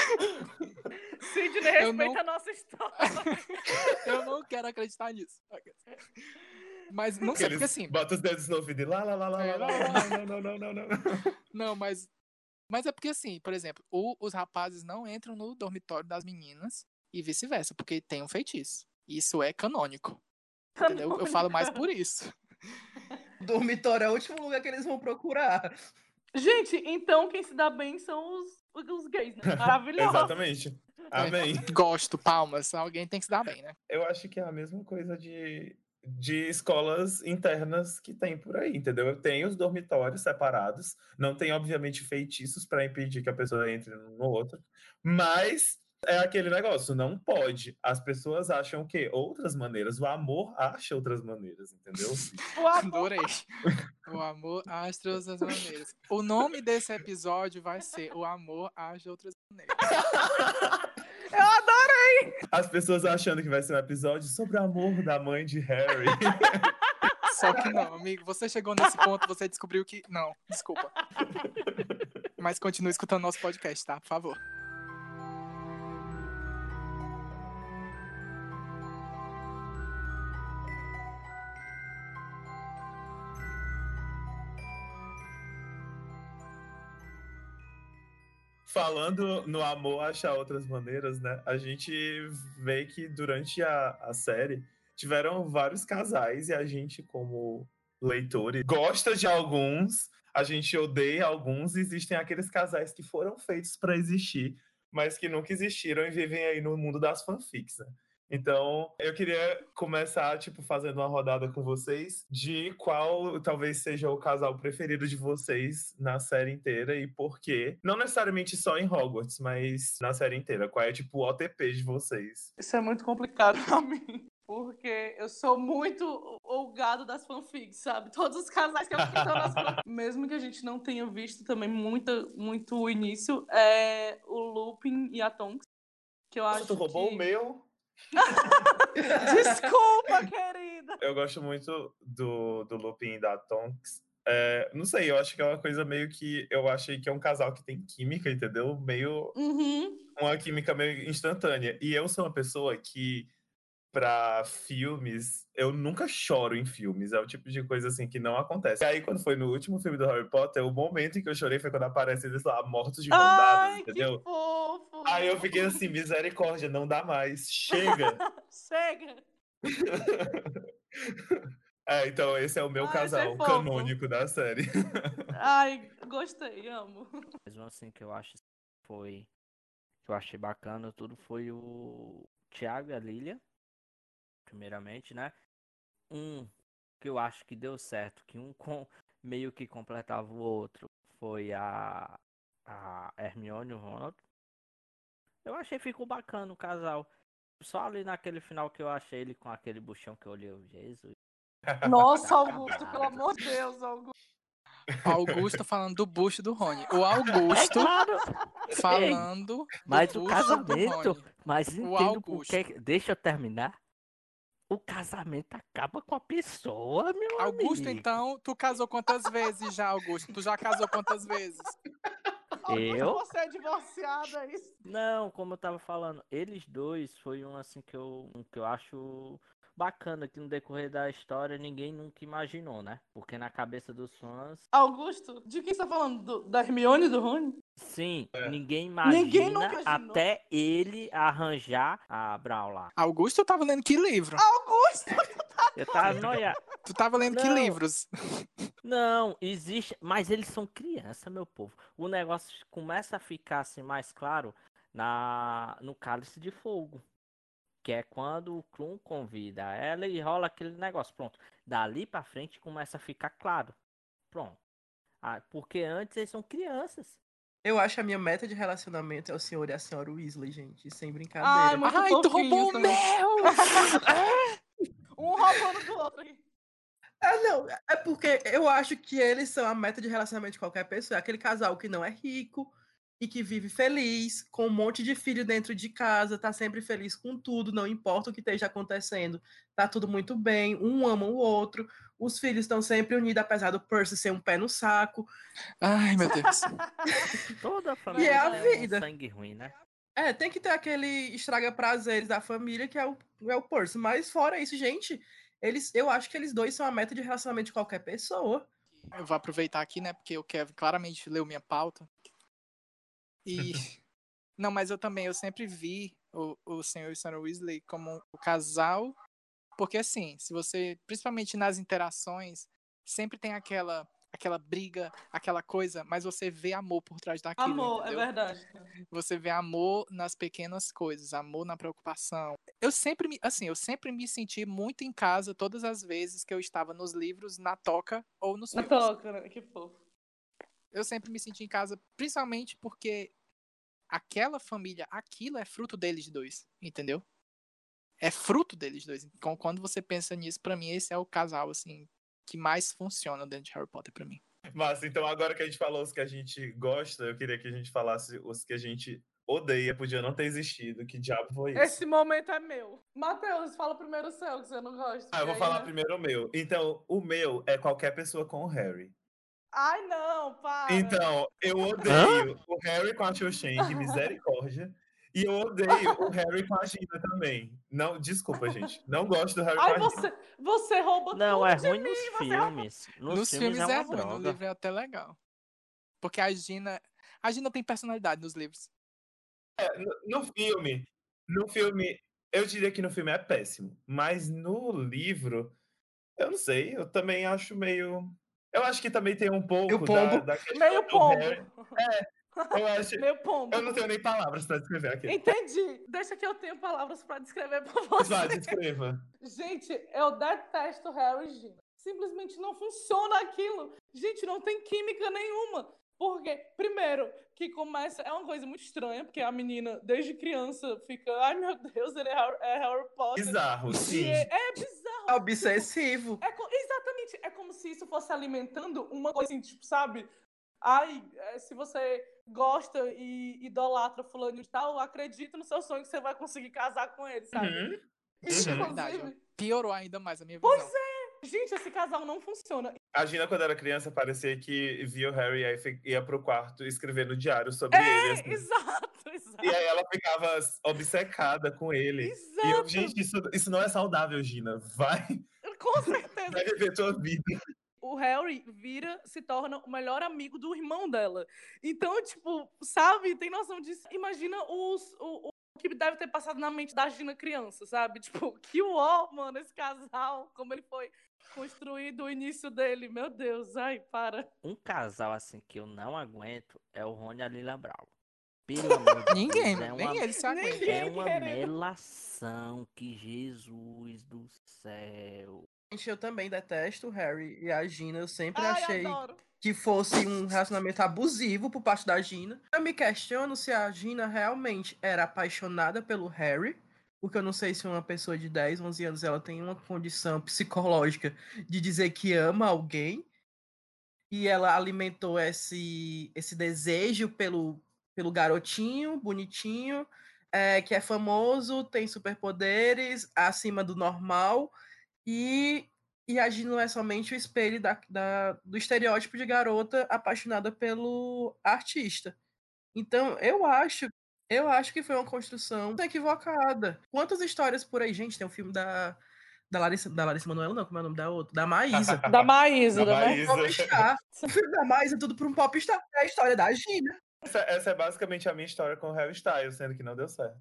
Sidney, Eu respeita não- a nossa história. Eu não quero acreditar nisso. Mas não Porque sei, eles porque assim. botam os dedos no ouvido e lá, lá, lá, lá, É, lá, lá, lá, lá. não, não, não, não, não, não. Não, mas. Mas é porque assim, por exemplo, o- os rapazes não entram no dormitório das meninas e vice-versa, porque tem um feitiço. Isso é canônico. Entendeu? Eu falo mais por isso. O dormitório é o último lugar que eles vão procurar. Gente, então quem se dá bem são os, os gays, né? Maravilhoso. Exatamente. Amém. Gosto, palmas. Alguém tem que se dar bem, né? Eu acho que é a mesma coisa de, de escolas internas que tem por aí, entendeu? Tem os dormitórios separados, não tem, obviamente, feitiços para impedir que a pessoa entre um no outro, mas é aquele negócio, não pode. As pessoas acham o quê? Outras maneiras. O amor acha outras maneiras, entendeu? O amor. Adorei. O amor age de outras maneiras. O nome desse episódio vai ser O Amor age de outras maneiras. Eu adoro. As pessoas achando que vai ser um episódio sobre o amor da mãe de Harry. Só que não, amigo. Você chegou nesse ponto, você descobriu que. Não, desculpa. Mas continue escutando nosso podcast, tá? Por favor. Falando no amor achar outras maneiras, né? A gente vê que durante a, a série tiveram vários casais e a gente, como leitores, gosta de alguns, a gente odeia alguns. Existem aqueles casais que foram feitos para existir, mas que nunca existiram e vivem aí no mundo das fanfics, né? Então, eu queria começar, tipo, fazendo uma rodada com vocês de qual talvez seja o casal preferido de vocês na série inteira e por quê. Não necessariamente só em Hogwarts, mas na série inteira. Qual é, tipo, o O T P de vocês? Isso é muito complicado pra mim. Porque eu sou muito o gado das fanfics, sabe? Todos os casais que eu fico nas fanfics. Mesmo que a gente não tenha visto também muita, muito o início, é o Lupin e a Tonks. Que eu Nossa, acho tu roubou que... o meu? Desculpa, querida! Eu gosto muito do, do Lupin e da Tonks. É, não sei, eu acho que é uma coisa meio que... Eu achei que é um casal que tem química, entendeu? Meio... Uhum. Uma química meio instantânea. E eu sou uma pessoa que... Pra filmes, eu nunca choro em filmes. É o tipo de coisa assim que não acontece. E aí, quando foi no último filme do Harry Potter, o momento em que eu chorei foi quando aparecem eles lá, mortos de mão dadas, Ai, entendeu? que fofo! Aí eu fiquei assim, misericórdia, não dá mais. Chega! Chega! É, então esse é o meu Ai, achei casal fofo. canônico da série. Ai, gostei, amo. Mesmo assim que eu acho que foi que eu achei bacana tudo foi o Thiago e a Lilia, primeiramente, né? Um que eu acho que deu certo, que um com, meio que completava o outro, foi a, a Hermione e o Ronald. Eu achei que ficou bacana o casal. Só ali naquele final que eu achei ele com aquele buchão que eu olhei, eu, Jesus. Nossa, Tá Augusto, acabado. pelo amor de Deus, Augusto. Augusto falando do bucho do Rony. O É Augusto claro. falando Mas do o bucho do casamento, Rony. mas O entendo o que Augusto. é. Deixa eu terminar. O casamento acaba com a pessoa, meu Augusto, amigo. então, tu casou quantas vezes já, Augusto? Tu já casou quantas vezes? Augusto, Eu? você é divorciado, é isso? Não, como eu tava falando, eles dois foi um assim que eu, um que eu acho bacana que no decorrer da história ninguém nunca imaginou, né? Porque na cabeça dos fãs, Augusto, de quem você tá falando? Do, da Hermione e do Rony? sim, É. ninguém Ninguém imagina nunca imaginou. até ele arranjar a Brown lá. Augusto, eu tava lendo que livro? Augusto! Eu tava noiado. Tu tava lendo que Não. livros? Não, existe, mas eles são criança, meu povo. O negócio começa a ficar assim mais claro na no Cálice de Fogo, que é quando o Krum convida ela e rola aquele negócio, pronto. Dali pra frente começa a ficar claro. Pronto. Ah, porque antes eles são crianças. Eu acho que a minha meta de relacionamento é o senhor e a senhora Weasley, gente. Sem Ai, brincadeira. muito Ai, tu fofinho roubou o também. meu! Um roubando do outro aqui. Ah, não. É porque eu acho que eles são a meta de relacionamento de qualquer pessoa. É aquele casal que não é rico e que vive feliz, com um monte de filho dentro de casa, tá sempre feliz com tudo, não importa o que esteja acontecendo. Tá tudo muito bem, um ama o outro. Os filhos estão sempre unidos, apesar do Percy ser um pé no saco. Ai, meu Deus. Toda E família é a tem um vida. sangue ruim, né? É, tem que ter aquele estraga-prazeres da família, que é o, é o Percy. Mas fora isso, gente, eles, eu acho que eles dois são a meta de relacionamento de qualquer pessoa. Eu vou aproveitar aqui, né? Porque o Kevin claramente leu minha pauta. E. Não, mas eu também, eu sempre vi o, o senhor e a senhora Weasley como o casal. Porque, assim, se você. Principalmente nas interações, sempre tem aquela. Aquela briga, aquela coisa, mas você vê amor por trás daquilo, Amor, entendeu? é verdade. Você vê amor nas pequenas coisas, amor na preocupação. Eu sempre me, assim, eu sempre me senti muito em casa todas as vezes que eu estava nos livros, na toca ou nos Na filmes. toca, né? Que fofo. Eu sempre me senti em casa, principalmente porque aquela família, aquilo é fruto deles dois, entendeu? É fruto deles dois. Então, quando você pensa nisso, pra mim esse é o casal assim que mais funciona dentro de Harry Potter pra mim. Mas então agora que a gente falou os que a gente gosta, eu queria que a gente falasse os que a gente odeia, podia não ter existido. Que diabo foi isso? Esse momento é meu. Matheus, fala primeiro o seu, que você não gosta. Ah, eu vou porque aí, falar né? primeiro o meu. Então, o meu é qualquer pessoa com o Harry. Ai, não, para. Então, eu Hã? odeio o Harry com a Cho Chang, misericórdia. E eu odeio o Harry com a Gina também. Não, desculpa, gente. Não gosto do Harry com Ai, a Gina. você, você rouba Não, tudo é de ruim mim. nos Você rouba... filmes. Nos, Nos filmes, filmes é é uma ruim, no droga. livro é até legal. Porque a Gina, a Gina tem personalidade nos livros. É, no, no filme, no filme, eu diria que no filme é péssimo. Mas no livro, eu não sei, eu também acho meio. Eu acho que também tem um E o pouco da, pombo. da questão Meio do pombo. Harry. Eu acho. Meio pombo. Eu não tenho nem palavras pra descrever aqui. Entendi. Deixa que eu tenho palavras pra descrever pra Mas você. vá, descreva. Gente, eu detesto Harry e Gina. Simplesmente não funciona aquilo. Gente, não tem química nenhuma. Porque, primeiro, que começa. É uma coisa muito estranha, porque a menina, desde criança, fica. Ai, meu Deus, ele é Harry, é Harry Potter. Bizarro, E sim. é, é bizarro. É obsessivo. É co- exatamente. É como se isso fosse alimentando uma coisa assim, tipo, sabe? Ai, é, se você gosta e idolatra fulano de tal, acredita no seu sonho que você vai conseguir casar com ele, sabe? Uhum. E, Isso é Uhum. verdade, ó. inclusive, Piorou ainda mais a minha pois visão. é, gente, esse casal não funciona. A Gina, quando era criança, parecia que via o Harry e aí fi- ia pro quarto escrever no diário sobre ele. É, assim. exato, exato. E aí ela ficava obcecada com ele. E eu, Exato. gente, isso, isso não é saudável, Gina. Vai, Com certeza. vai viver tua vida. O Harry vira, se torna o melhor amigo do irmão dela. Então, tipo, sabe, tem noção disso. Imagina os, o, o que deve ter passado na mente da Gina criança, sabe? Tipo, que uó, mano, esse casal, como ele foi construído o início dele. Meu Deus, ai, para. Um casal assim que eu não aguento é o Rony e a Lila Brown. Pelo amor de Ninguém, Deus, é nem uma, ele se aguenta. Ninguém é uma querendo. melação que Jesus do céu. Gente, eu também detesto o Harry e a Gina. Eu sempre Ai, achei adoro. que fosse um relacionamento abusivo por parte da Gina. Eu me questiono se a Gina realmente era apaixonada pelo Harry, porque eu não sei se uma pessoa de dez, onze anos ela tem uma condição psicológica de dizer que ama alguém e ela alimentou esse, esse desejo pelo, pelo garotinho bonitinho, é, que é famoso, tem superpoderes acima do normal e, e a Gina não é somente o espelho da, da, do estereótipo de garota apaixonada pelo artista. Então, eu acho, eu acho que foi uma construção equivocada. Quantas histórias por aí, gente? Tem um filme da, da Larissa, da Larissa Manoela, não, como é o nome da outra? Da Maísa. Da Maísa, Da da Maísa. Maísa. Popstar. O filme da Maísa, tudo por um popstar. É a história da Gina. Essa, essa é basicamente a minha história com o Harry Styles, sendo que não deu certo.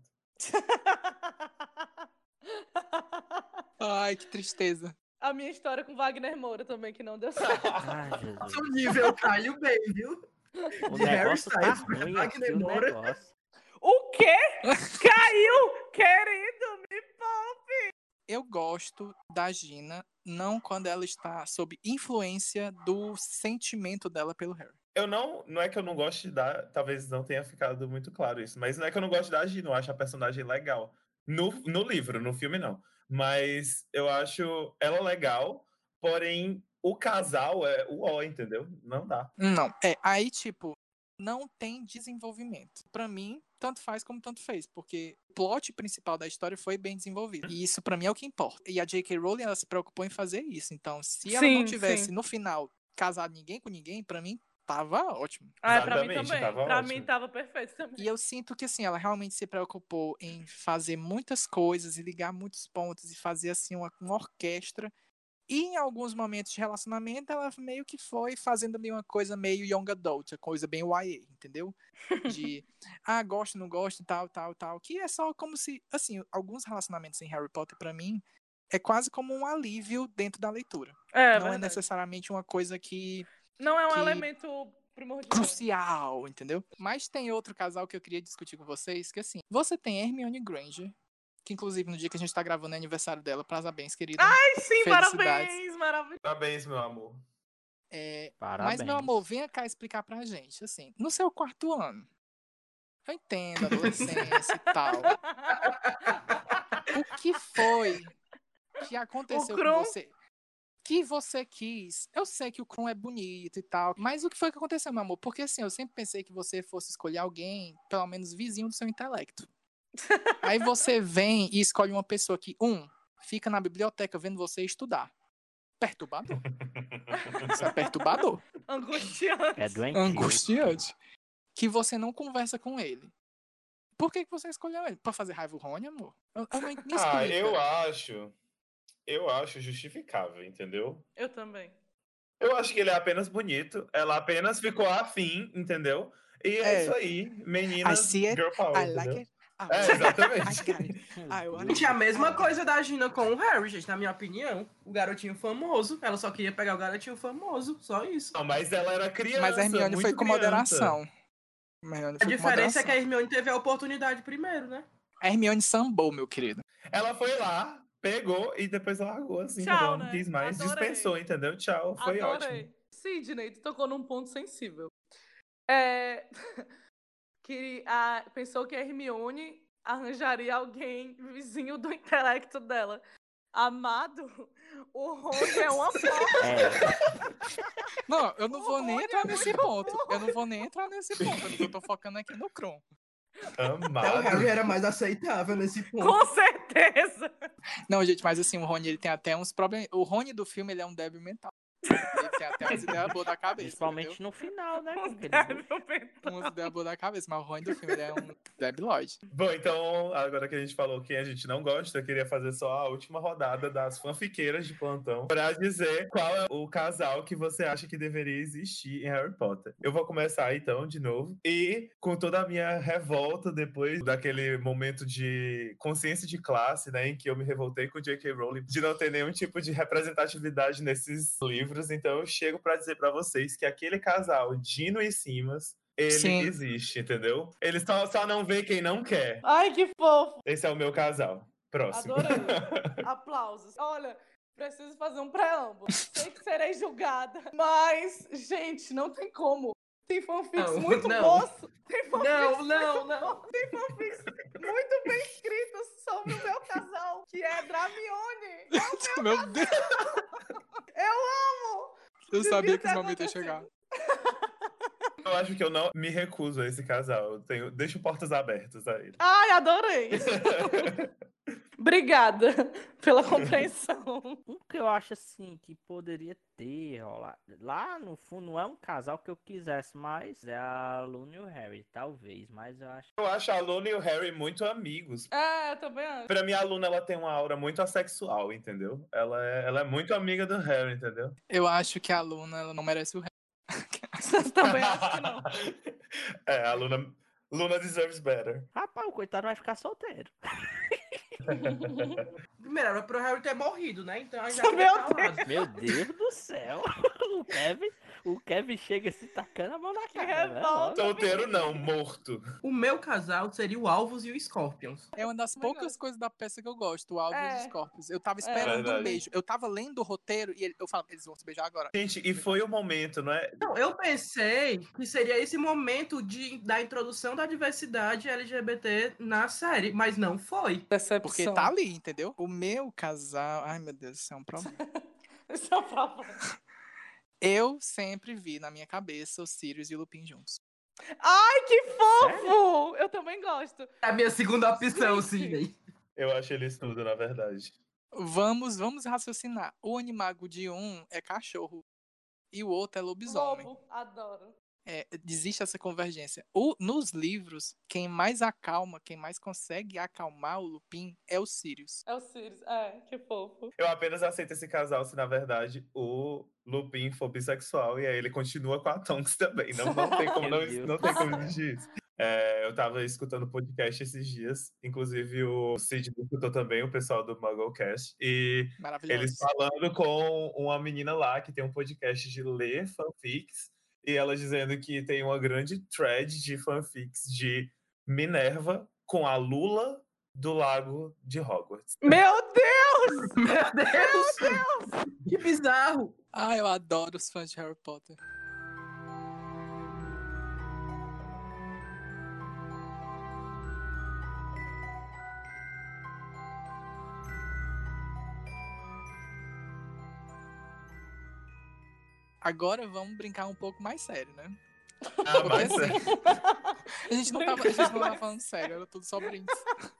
Ai, que tristeza. A minha história com Wagner Moura também, que não deu certo. Ai, Jesus. O nível caiu bem, viu? O de Harry negócio tá Styles, ruim Wagner aqui, o Moura. negócio. O quê? Caiu, querido, me poupe. Eu gosto da Gina, não quando ela está sob influência do sentimento dela pelo Harry. Eu não, não é que eu não goste da, talvez não tenha ficado muito claro isso, mas não é que eu não gosto da Gina, eu acho a personagem legal. No, no livro, no filme não. Mas eu acho ela legal, porém o casal é o ó, entendeu? Não dá. Não, é, aí tipo, não tem desenvolvimento. Pra mim, tanto faz como tanto fez, porque o plot principal da história foi bem desenvolvido. E isso pra mim é o que importa. E a J K. Rowling, ela se preocupou em fazer isso. Então, se ela não Sim, tivesse sim. no final casado ninguém com ninguém, pra mim tava ótimo. Ah, é pra mim Exatamente, também. tava Pra ótimo. mim tava perfeito também. E eu sinto que assim, ela realmente se preocupou em fazer muitas coisas e ligar muitos pontos e fazer assim uma, uma orquestra. E em alguns momentos de relacionamento, ela meio que foi fazendo ali uma coisa meio young adult, coisa bem Y A, entendeu? De, ah, gosto, não gosto, tal, tal, tal. Que é só como se, assim, alguns relacionamentos em Harry Potter, pra mim, é quase como um alívio dentro da leitura. É, não é verdade. necessariamente uma coisa que Não é um que- elemento primordial. crucial, entendeu? Mas tem outro casal que eu queria discutir com vocês, que assim, você tem Hermione Granger, que inclusive no dia que a gente tá gravando é aniversário dela, parabéns, querida. Ai, sim, Felicidades. parabéns, maravilhoso. Parabéns, meu amor. É, Parabéns. mas, meu amor, venha cá explicar pra gente, assim, no seu quarto ano, eu entendo, adolescência e tal, o que foi que aconteceu O com Krum? você? Que você quis. Eu sei que o Krum é bonito e tal, mas o que foi que aconteceu, meu amor? Porque assim, eu sempre pensei que você fosse escolher alguém, pelo menos vizinho do seu intelecto. Aí você vem e escolhe uma pessoa que, um, fica na biblioteca vendo você estudar. Perturbador. Isso é perturbador. Angustiante. É doentio. Angustiante. Que você não conversa com ele. Por que, que você escolheu ele? Pra fazer raiva o Rony, amor? Eu, eu não me explica. Ah, eu acho. Eu acho justificável, entendeu? Eu também. Eu acho que ele é apenas bonito. Ela apenas ficou afim, entendeu? E é, É. isso aí. I Meninas, see it, girl power, I like entendeu? it. I É, want it, exatamente. I got it. I want Gente, it. é a mesma coisa da Gina com o Harry, gente, na minha opinião. O garotinho famoso. Ela só queria pegar o garotinho famoso, só isso. Não, mas ela era criança, Mas a Hermione muito foi com criança. moderação. A Hermione A foi com diferença é que a moderação. Hermione teve a oportunidade primeiro, né? A Hermione sambou, meu querido. Ela foi lá, pegou e depois largou, assim, Tchau, quando ela não né? quis mais. Adorei. Dispensou, entendeu? Tchau, foi Adorei. ótimo. Sidney, tu tocou num ponto sensível. É... que a... Pensou que a Hermione arranjaria alguém vizinho do intelecto dela. Amado, o Rony é uma porta. É, Não, eu não O vou nem Rony entrar é nesse muito ponto. bom. Eu não vou nem entrar nesse ponto, porque eu tô focando aqui no Krum. Até o Amado. Harry era mais aceitável nesse ponto. Com certeza. Não, gente, mas assim, o Rony, ele tem até uns problemas. O Rony do filme, ele é um débil mental. Ele tem até umas ideias boas da cabeça, principalmente entendeu? no final, né? Um Com aquele débil bucho. mental. Umas ideias boas da cabeça, mas o Rony do filme, ele é um debilóide. Bom, então, agora que a gente falou quem a gente não gosta, eu queria fazer só a última rodada das fanfiqueiras de plantão pra dizer qual é o casal que você acha que deveria existir em Harry Potter. Eu vou começar, então, de novo. E com toda a minha revolta depois daquele momento de consciência de classe, né, em que eu me revoltei com o J K. Rowling de não ter nenhum tipo de representatividade nesses livros, então eu chego pra dizer pra vocês que aquele casal, Dino e Simas, ele Sim. existe, entendeu? Ele só, só não vê quem não quer. Ai, que fofo. Esse é o meu casal. Próximo. Adorei. Aplausos. Olha, Preciso fazer um preâmbulo. Sei que serei julgada, mas, gente, não tem como. Tem fanfics Não, muito não. boas. Tem fanfics Não, não, muito não. boas. Tem fanfics muito bem escritos sobre o meu casal, que é Dramione. Meu Deus, Eu amo! eu Devia sabia que ter esse momento ia acontecido. chegar. Eu acho que eu não me recuso a esse casal. Eu tenho, deixo portas abertas a ele. Ai, adorei! Obrigada pela compreensão. Um que eu acho assim que poderia ter rolado. Lá no fundo não é um casal que eu quisesse, mas é a Luna e o Harry, talvez. Mas eu acho. Eu acho a Luna e o Harry muito amigos. É, eu também acho. Pra mim, a Luna ela tem uma aura muito assexual, entendeu? Ela é, ela é muito amiga do Harry, entendeu? Eu acho que a Luna ela não merece o Também acho que não. É, a Luna, Luna deserves better. Rapaz, o coitado vai ficar solteiro. Primeiro, era pro Harry ter morrido, né? Então já Meu fica calado. Meu Deus do céu. O Kevin, o Kevin chega se tacando a mão na cara. né? revolta. Solteiro não, morto. O meu casal seria o Alvos e o Scorpions. É uma das Também poucas gosto. coisas da peça que eu gosto, o Alvo e É. os Corpos. Eu tava esperando verdade. um beijo. Eu tava lendo o roteiro e ele- eu falo, eles vão se beijar agora. Gente, e foi o momento, não é? Não, eu pensei que seria esse momento de, da introdução da diversidade L G B T na série, mas não foi. Decepção. Porque tá ali, entendeu? O meu casal. Ai, meu Deus, isso é um problema. Isso é um problema. Eu sempre vi na minha cabeça o Sirius e o Lupin juntos. Ai, que fofo! Eu também gosto. É a minha segunda opção, Gente. Sidney. Eu acho eles tudo, na verdade. Vamos, vamos raciocinar. O animago de um é cachorro e o outro é lobisomem. Lobo, adoro. É, existe essa convergência. O, nos livros, quem mais acalma, quem mais consegue acalmar o Lupin é o Sirius. É o Sirius. É, que fofo. Eu apenas aceito esse casal se, na verdade, o Lupin for bissexual e aí ele continua com a Tonks também. Não, não tem como, não, Meu Deus. não tem como exigir isso. É, eu tava escutando podcast esses dias, inclusive o Cid escutou também, o pessoal do Mugglecast, e Maravilhoso. eles falando com uma menina lá que tem um podcast de ler fanfics, e ela dizendo que tem uma grande thread de fanfics de Minerva com a Lula do Lago de Hogwarts. Meu Deus! Meu Deus! Que bizarro! Ah, eu adoro os fãs de Harry Potter. Agora vamos brincar um pouco mais sério, né? Ah, Porque mas assim, é. a gente não tava, a gente não tava falando sério, era tudo só brinks.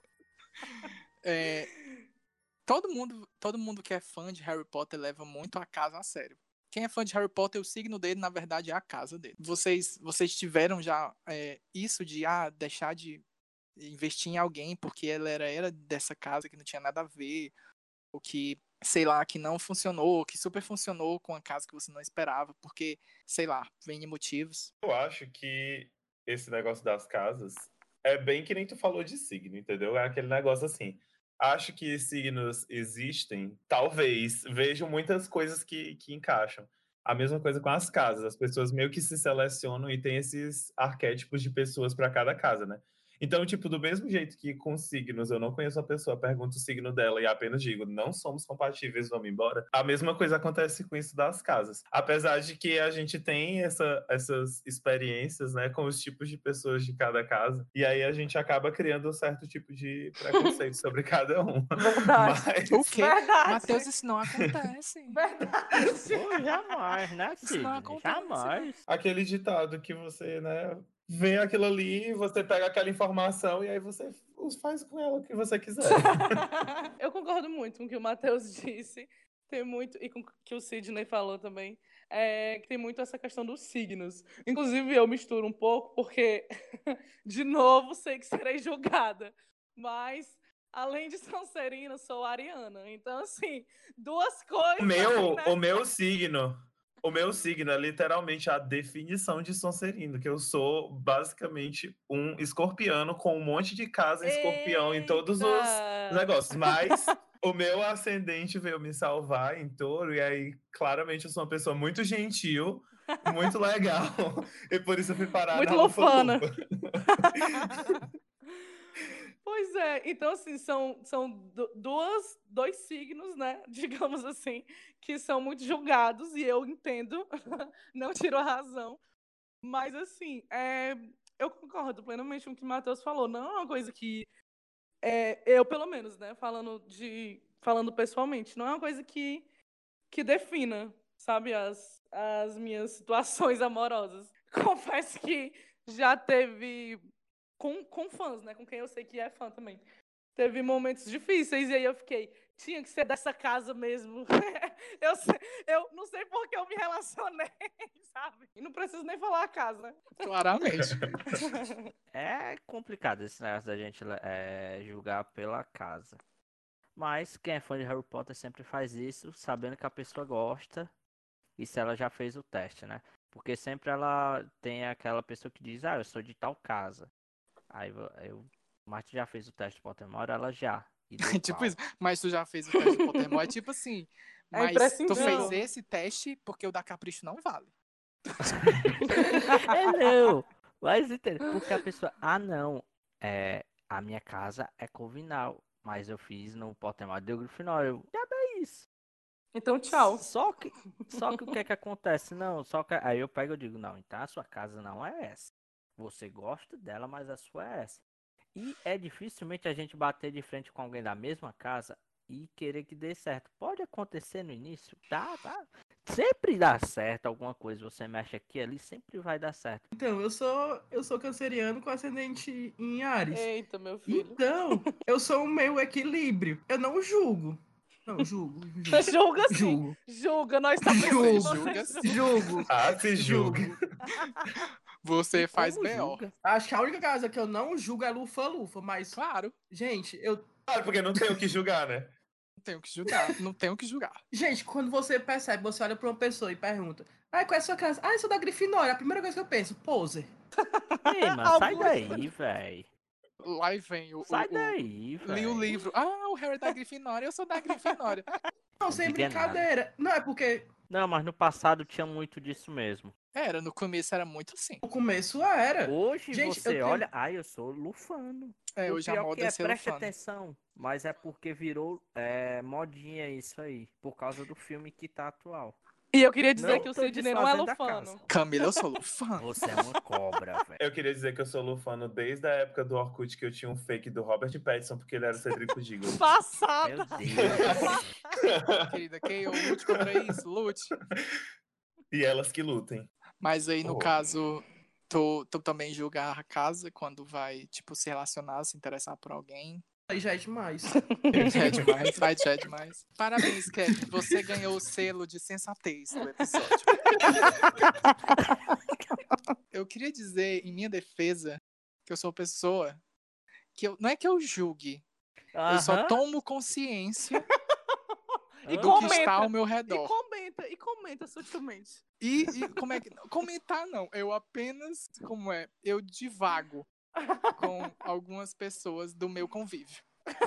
É, todo mundo, todo mundo que é fã de Harry Potter leva muito a casa a sério. Quem é fã de Harry Potter, o signo dele, na verdade, é a casa dele. Vocês, vocês tiveram já é, isso de ah, deixar de investir em alguém porque ela era, era dessa casa que não tinha nada a ver, ou que, sei lá, que não funcionou, que super funcionou com a casa que você não esperava, porque, sei lá, vem motivos. Eu acho que esse negócio das casas é bem que nem tu falou de signo, entendeu? É aquele negócio assim. Acho que signos existem, talvez, vejo muitas coisas que, que encaixam. A mesma coisa com as casas. As pessoas meio que se selecionam e tem esses arquétipos de pessoas para cada casa, né? Então, tipo, do mesmo jeito que com signos eu não conheço a pessoa, pergunto o signo dela e apenas digo, não somos compatíveis, vamos embora. A mesma coisa acontece com isso das casas. Apesar de que a gente tem essa, essas experiências, né, com os tipos de pessoas de cada casa, e aí a gente acaba criando um certo tipo de preconceito sobre cada um. Verdade. Mas O quê? Verdade. Matheus, isso não acontece. Verdade. Pô, jamais, né, Isso não Sidney? acontece, Jamais. aquele ditado que você, né, vê aquilo ali, você pega aquela informação e aí você faz com ela o que você quiser. Eu concordo muito com o que o Matheus disse. Tem muito, e com o que o Sidney falou também, é, que tem muito essa questão dos signos. Inclusive, eu misturo um pouco, porque, de novo, sei que serei julgada. Mas, além de Sonserina, sou ariana. Então, assim, duas coisas. O meu, assim, né? o meu signo, o meu signo é literalmente a definição de Sonserino, que eu sou basicamente um escorpiano com um monte de casa escorpião em todos os Eita! negócios, mas o meu ascendente veio me salvar em touro, e aí claramente eu sou uma pessoa muito gentil, muito legal, e por isso eu fui parar Muito na lofana. Lufa-Lufa. Pois é, então assim, são, são du- duas, dois signos, né, digamos assim, que são muito julgados, e eu entendo, não tiro a razão, mas assim, é, eu concordo plenamente com o que o Matheus falou, não é uma coisa que, é, eu pelo menos, né, falando, de, falando pessoalmente, não é uma coisa que, que defina, sabe, as, as minhas situações amorosas. Confesso que já teve com, com fãs, né? Com quem eu sei que é fã também. Teve momentos difíceis e aí eu fiquei, tinha que ser dessa casa mesmo. eu, sei- eu não sei por que eu me relacionei, sabe? E não preciso nem falar a casa, né? Claramente. É complicado esse negócio da gente é, julgar pela casa. Mas quem é fã de Harry Potter sempre faz isso, sabendo que a pessoa gosta e se ela já fez o teste, né? Porque sempre ela tem aquela pessoa que diz, ah, eu sou de tal casa. Aí vo- eu, Marta já fez o teste do Pottermore, ela já. E deu Tipo pau. isso. Mas tu já fez o teste do Pottermore? É tipo assim. É Mas tu imprescindível. fez esse teste porque o da Capricho não vale. É não, mas entende? Porque a pessoa, ah não, é, a minha casa é Corvinal, mas eu fiz no Pottermore deu Grifinória. Eu, já é isso. Então, tchau. Só que, só que o que é que acontece? Não, só que aí eu pego e digo, não, então a sua casa não é essa. Você gosta dela, mas a sua é essa. E é dificilmente a gente bater de frente com alguém da mesma casa e querer que dê certo. Pode acontecer no início, tá, tá. Sempre dá certo alguma coisa. Você mexe aqui e ali, sempre vai dar certo. Então, eu sou, eu sou canceriano com ascendente em Áries. Eita, meu filho. Então, eu sou um meio equilíbrio. Eu não julgo. Não, julgo. Você Julgo. julga sim. Julgo. Julga, nós tá Julgo. pensando que você Julga julga. sim. Julgo. Ah, se julga. Julgo. Você E faz como B O. julga? Acho que a única casa que eu não julgo é Lufa-Lufa, mas, Claro. gente, eu. Claro, porque não tem o que julgar, né? Não tenho que julgar. Não tenho que julgar. Gente, quando você percebe, você olha pra uma pessoa e pergunta: Ah, qual é a sua casa? Ah, eu sou da Grifinória. A primeira coisa que eu penso, poser. Ei, mano, sai Augusto. daí, velho. Lá vem o, Sai o, o- daí, li o velho. livro. Ah, o Harry é da Grifinória, eu sou da Grifinória. Não, Não sem diga nada. brincadeira. Não, é porque Não, mas no passado tinha muito disso mesmo. Era, no começo era muito assim. no começo era. Hoje Gente, eu você tenho- olha, ah, eu sou lufano. É, O hoje a pior moda que é é, ser preste lufano. atenção, mas é porque virou é, modinha isso aí, por causa do filme que tá atual. E eu queria dizer Não que o tô Sidney não é desfazendo a lufano. casa. Camila, eu sou lufano. Você é uma cobra, velho. Eu queria dizer que eu sou lufano desde a época do Orkut, que eu tinha um fake do Robert Pattinson, porque ele era o Cedrico Diggory. Meu Passada. Deus. Querida, que eu lute contra isso, lute. E elas que lutem. Mas aí, no Oh. caso, tu, tu também julgar a casa quando vai, tipo, se relacionar, se interessar por alguém. Aí já é demais. Já é demais, aí já é demais. Parabéns, Kevin. Você ganhou o selo de sensatez do episódio. Eu queria dizer, em minha defesa, que eu sou pessoa que eu, não é que eu julgue, eu só Aham. tomo consciência E do que está comenta. ao meu E redor. comenta, e comenta sutilmente. E, e como é que. Comentar não, eu apenas, como é, eu divago com algumas pessoas do meu convívio.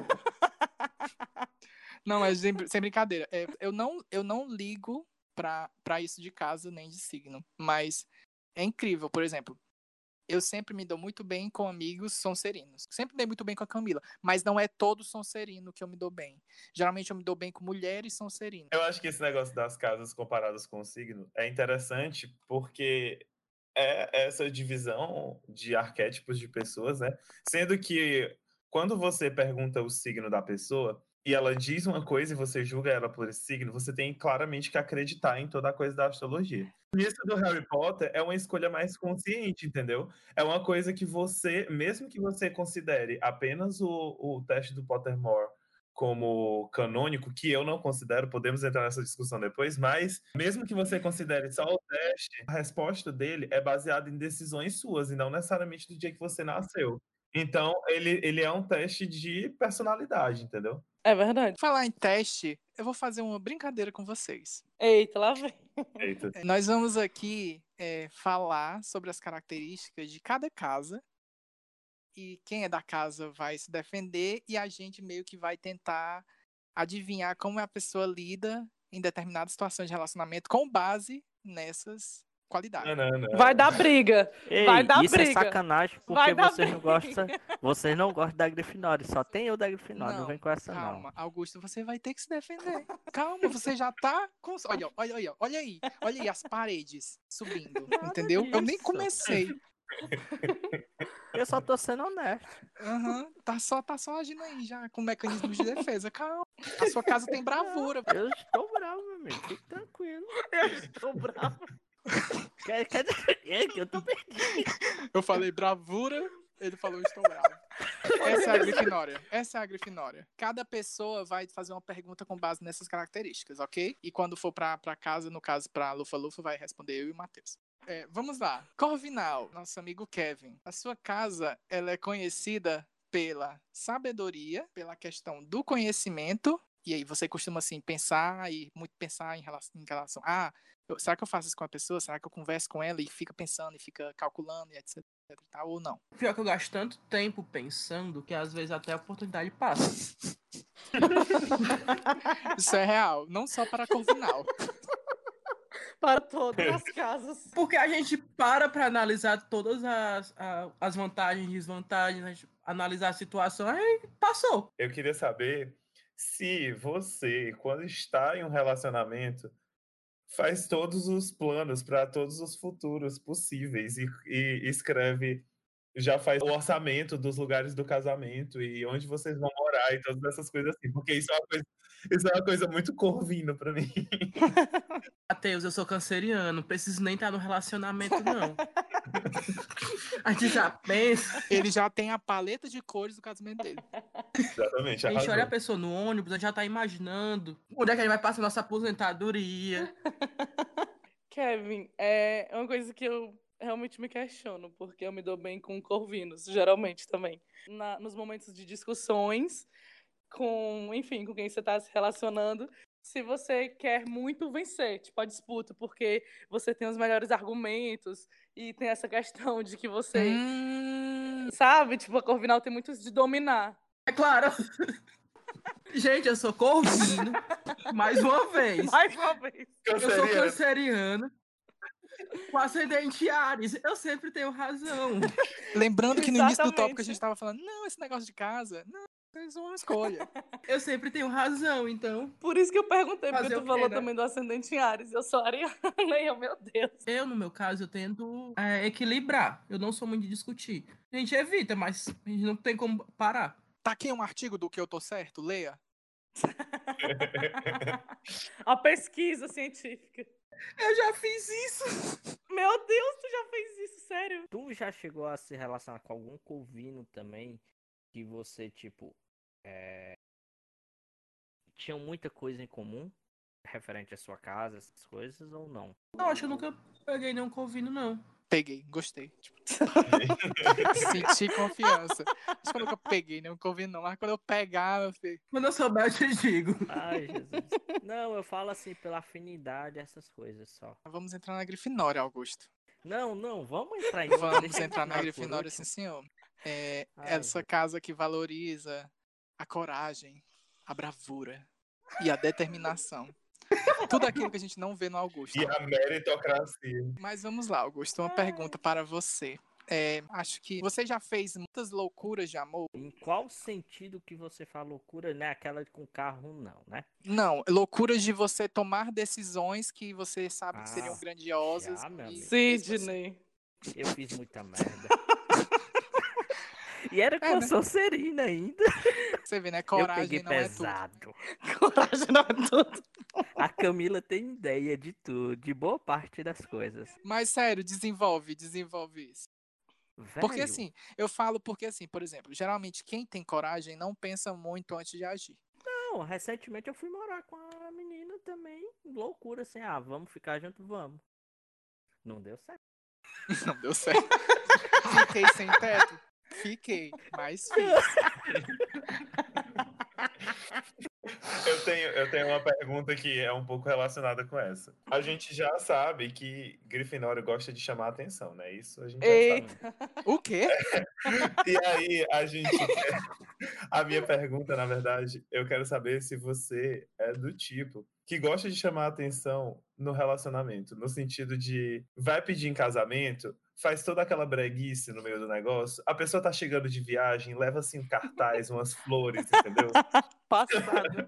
Não, mas sem, sem brincadeira. É, eu, não, eu não ligo pra, pra isso de casa nem de signo. Mas é incrível, por exemplo. Eu sempre me dou muito bem com amigos sonserinos. Sempre dei muito bem com a Camila. Mas não é todo sonserino que eu me dou bem. Geralmente eu me dou bem com mulheres sonserinas. Eu acho que esse negócio das casas comparadas com o signo é interessante porque é essa divisão de arquétipos de pessoas, né? Sendo que quando você pergunta o signo da pessoa e ela diz uma coisa e você julga ela por esse signo, você tem claramente que acreditar em toda a coisa da astrologia. Isso do Harry Potter é uma escolha mais consciente, entendeu? É uma coisa que você, mesmo que você considere apenas o, o teste do Pottermore como canônico, que eu não considero, podemos entrar nessa discussão depois, mas mesmo que você considere só o teste, a resposta dele é baseada em decisões suas e não necessariamente do dia que você nasceu. Então, ele, ele é um teste de personalidade, entendeu? É verdade. Falar em teste, eu vou fazer uma brincadeira com vocês. Eita, lá vem. Eita. É, nós vamos aqui é, falar sobre as características de cada casa. E quem é da casa vai se defender e a gente meio que vai tentar adivinhar como a pessoa lida em determinadas situações de relacionamento com base nessas qualidade. Não, não, não. Vai dar briga. Ei, Vai dar isso é briga. sacanagem Vai porque dar vocês não briga. gostam, vocês não gostam da Grifinória, só tem eu da Grifinória, não, vem com essa calma, Augusto, você vai ter que se defender. Calma, você já tá com... Olha, olha, olha, olha aí, olha aí as paredes subindo, Nada entendeu? Eu nem disso. comecei. não. Eu só tô sendo honesto. Aham, tá, só, tá só agindo aí já, com mecanismos de defesa. Calma, a sua casa tem bravura. Eu estou bravo, meu amigo, fique tranquilo. Eu estou brava. Quer, quer dizer, é que eu tô perdido. Eu falei bravura, ele falou estou bravo. Essa é a Grifinória. Essa é a Grifinória. Cada pessoa vai fazer uma pergunta com base nessas características, ok? E quando for pra, pra casa, no caso pra Lufa-Lufa, vai responder eu e o Matheus. É, vamos lá. Corvinal, nosso amigo Kevin. A sua casa, ela é conhecida pela sabedoria, pela questão do conhecimento. E aí você costuma, assim, pensar e muito pensar em relação... Em relação ah, eu, será que eu faço isso com a pessoa? Será que eu converso com ela e fica pensando e fica calculando e etc, etc e tal, ou não? Pior que eu gasto tanto tempo pensando que às vezes até a oportunidade passa. Isso é real, não só para Corvinal. Para todas as casas. Porque a gente para pra analisar todas as, a- as vantagens e desvantagens, a gente analisar a situação, aí passou. Eu queria saber se você, quando está em um relacionamento, faz todos os planos para todos os futuros possíveis e, e escreve, já faz o orçamento dos lugares do casamento e onde vocês vão morar e todas essas coisas assim, porque isso é uma coisa, isso é uma coisa muito corvina para mim. Matheus, eu sou canceriano, não preciso nem estar no relacionamento, não. A gente já pensa, Ele já tem a paleta de cores do casamento dele. Exatamente. a gente olha a arrasou. pessoa no ônibus, a gente já tá imaginando onde é que a gente vai passar nossa aposentadoria. Kevin, é uma coisa que eu realmente me questiono, porque eu me dou bem com corvinos, geralmente também. Na- nos momentos de discussões, com, enfim, com quem você está se relacionando, se você quer muito vencer, tipo, a disputa, porque você tem os melhores argumentos e tem essa questão de que você, Hum, sabe, tipo, a corvinal tem muito isso de dominar. É claro. Gente, eu sou corvino, mais uma vez. Mais uma vez. Eu sou Canceriano. canceriano, com ascendente Ares. Eu sempre tenho razão. lembrando que no início do tópico a Exatamente. gente tava falando, não, esse negócio de casa, não, é uma escolha. Eu sempre tenho razão, então. Por isso que eu perguntei, porque Fazer tu o quê, falou né? também do ascendente em Ares. Eu sou ariana e eu, meu Deus. Eu, no meu caso, eu tento é, equilibrar. Eu não sou muito de discutir. A gente evita, mas a gente não tem como parar. Tá aqui um artigo do que eu tô certo, leia. A pesquisa científica. Eu já fiz isso. Meu Deus, tu já fez isso, sério? Tu já chegou a se relacionar com algum corvino também que você, tipo, é... tinham muita coisa em comum referente à sua casa, essas coisas, ou não? Não, acho que eu nunca peguei nenhum corvino, não. Peguei, gostei. Tipo, senti confiança. Acho que eu nunca peguei nenhum corvino, não. Mas quando eu pegar, meu filho. Quando eu souber, eu te digo. Ai, Jesus. Não, eu falo assim pela afinidade, essas coisas só. Vamos entrar na Grifinória, Augusto. Não, não, vamos entrar em Vamos deixa entrar na por Grifinória, último. sim, senhor. É, Ai, essa casa que valoriza a coragem, a bravura e a determinação. Tudo aquilo que a gente não vê no Augusto. E a meritocracia. Mas vamos lá, Augusto, uma pergunta para você. É, acho que você já fez muitas loucuras de amor? Em qual sentido que você fala loucura, né? Aquela com carro, não, né? Não, loucuras de você tomar decisões que você sabe que Ah, seriam grandiosas. já, meu e amigo. fez você- Sidney. Eu fiz muita merda. E era com É, a né? Sonserina ainda. Você vê, né? Eu Coragem peguei não é tudo. pesado. Coragem não é tudo. A Camila tem ideia de tudo, de boa parte das coisas. Mas sério, desenvolve, desenvolve isso. Porque Velho, assim, eu falo porque assim, por exemplo, geralmente quem tem coragem não pensa muito antes de agir. não, recentemente eu fui morar com a menina também. Loucura, assim, ah, vamos ficar junto, vamos. Não deu certo. Não deu certo. Fiquei sem teto? Fiquei, mas fiz. Eu tenho, eu tenho uma pergunta que é um pouco relacionada com essa. A gente já sabe que Grifinória gosta de chamar a atenção, né? Isso a gente já Eita. sabe. O quê? E aí, a gente quer... A minha pergunta, na verdade, eu quero saber se você é do tipo que gosta de chamar a atenção no relacionamento, no sentido de vai pedir em casamento, faz toda aquela breguice no meio do negócio, a pessoa tá chegando de viagem, leva assim um cartaz, umas flores, entendeu? Passado.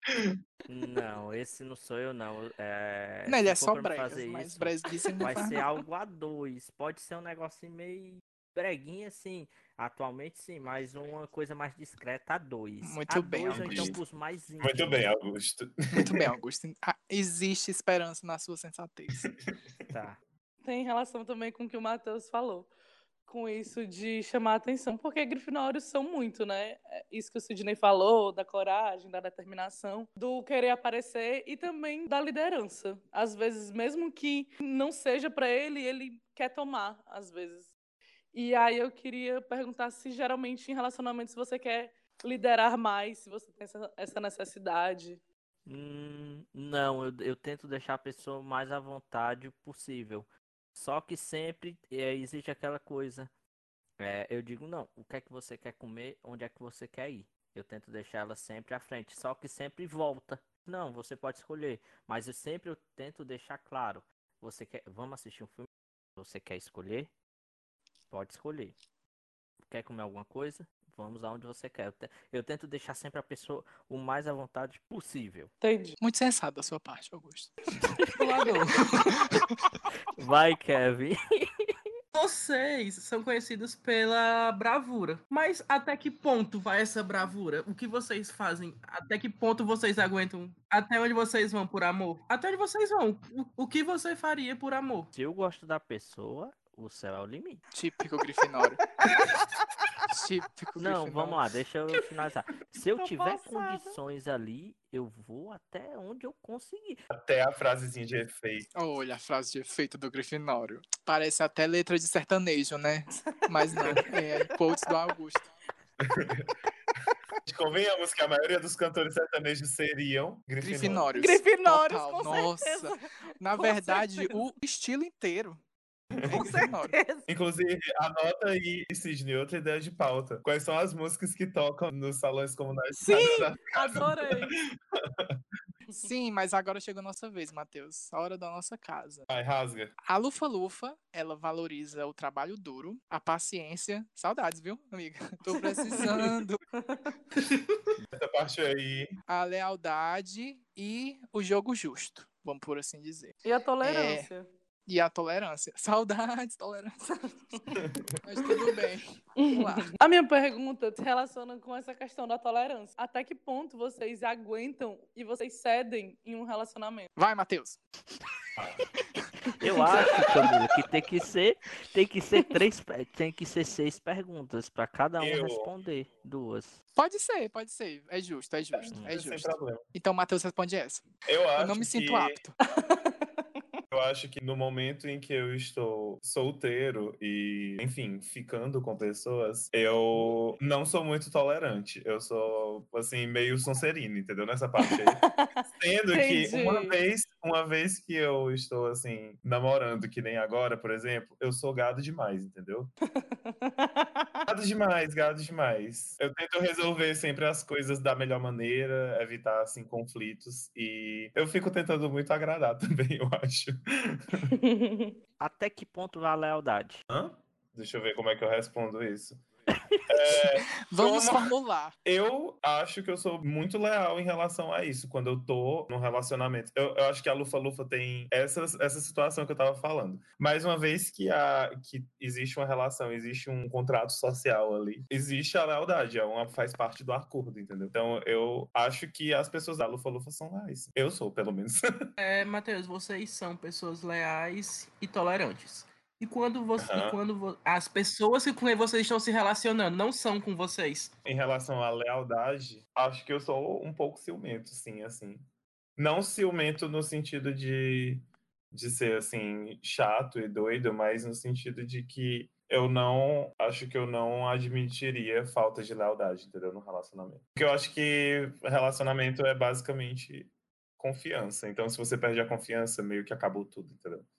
Não, esse não sou eu, não. É, Não, ele se é for só pra me bregas, fazer mas isso, breguice ele não vai faz ser não. algo a dois. Pode ser um negocinho meio breguinha, assim. Atualmente, sim, mas uma coisa mais discreta a dois. A Muito bem, dois ou então Augusto. pros mais Muito bem, íntimos. Augusto. Muito bem, Augusto. Ah, existe esperança na sua sensatez. Tá. Tem relação também com o que o Matheus falou. Com isso de chamar a atenção, porque grifinórios são muito, né? É isso que o Sidney falou, da coragem, da determinação, do querer aparecer e também da liderança. Às vezes, mesmo que não seja para ele, ele quer tomar, às vezes. E aí eu queria perguntar se geralmente em relacionamentos você quer liderar mais, se você tem essa, essa necessidade. Hum, não, eu, eu tento deixar a pessoa o mais à vontade possível. Só que sempre é, existe aquela coisa. É, eu digo, não, o que é que você quer comer? Onde é que você quer ir? Eu tento deixar ela sempre à frente, só que sempre volta. Não, você pode escolher, mas eu sempre eu tento deixar claro. Você quer, vamos assistir um filme? Você quer escolher? Pode escolher. Quer comer alguma coisa? Vamos aonde você quer. Eu, te- eu tento deixar sempre a pessoa o mais à vontade possível. Entendi. Muito sensato da sua parte, Augusto. Pulador. Vai, Kevin. Vocês são conhecidos pela bravura. Mas até que ponto vai essa bravura? O que vocês fazem? Até que ponto vocês aguentam? Até onde vocês vão por amor? Até onde vocês vão? O, o que você faria por amor? Se eu gosto da pessoa, o céu é o limite. Típico Grifinório. Típico Não, vamos Grifinório. lá, deixa eu finalizar. Se eu Tô tiver passada. condições ali, eu vou até onde eu conseguir. Até a frasezinha de efeito. Olha a frase de efeito do Grifinório. Parece até letra de sertanejo, né? Mas não, é quotes do Augusto. Convenhamos que a maioria dos cantores sertanejos seriam grifinórios. Grifinórios. Grifinórios, Total. com Nossa. certeza. Na Com verdade, certeza. o estilo inteiro é Com Grifinório. certeza. Inclusive, anota aí, Sidney, outra ideia de pauta. Quais são as músicas que tocam nos salões comunais? Sim, adorei. Sim, mas agora chegou a nossa vez, Matheus. A hora da nossa casa. Vai, rasga. A Lufa-Lufa, ela valoriza o trabalho duro, a paciência. Saudades, viu, amiga? Tô precisando. Essa parte aí. A lealdade e o jogo justo, vamos por assim dizer. E a tolerância? E a tolerância. Saudades, tolerância. Mas tudo bem. Vamos lá. A minha pergunta se relaciona com essa questão da tolerância. Até que ponto vocês aguentam e vocês cedem em um relacionamento? Vai, Matheus. Eu acho, Camila, que tem que ser, tem que ser três, pe- tem que ser seis perguntas para cada um Eu- responder duas. Pode ser, pode ser. É justo, é justo, é Sem justo. problema. Então, Matheus responde essa. Eu acho Eu não me sinto que... apto. Eu acho que no momento em que eu estou solteiro e, enfim, ficando com pessoas, eu não sou muito tolerante. Eu sou, assim, meio Sonserino, entendeu? Nessa parte aí. Sendo que Entendi. uma vez, uma vez que eu estou, assim, namorando, que nem agora, por exemplo, eu sou gado demais, entendeu? Gado demais, gado demais. Eu tento resolver sempre as coisas da melhor maneira, evitar, assim, conflitos. E eu fico tentando muito agradar também, eu acho. Até que ponto vai a lealdade? Hã? Deixa eu ver como é que eu respondo isso. Vamos Como- formular. Eu acho que eu sou muito leal em relação a isso, quando eu tô num relacionamento. Eu, eu acho que a Lufa-Lufa tem essa, essa situação que eu tava falando. Mas uma vez que, a, que existe uma relação, existe um contrato social ali, existe a lealdade, é uma, faz parte do acordo, entendeu? Então eu acho que as pessoas da Lufa-Lufa são leais. Eu sou, pelo menos. É, Matheus, vocês são pessoas leais e tolerantes. E quando, você, Aham. e quando vo- as pessoas que com quem vocês estão se relacionando não são com vocês? Em relação à lealdade, acho que eu sou um pouco ciumento, sim, assim. Não ciumento no sentido de, de ser, assim, chato e doido, mas no sentido de que eu não, acho que eu não admitiria falta de lealdade, entendeu, no relacionamento. Porque eu acho que relacionamento é basicamente confiança. Então, se você perde a confiança, meio que acabou tudo, entendeu?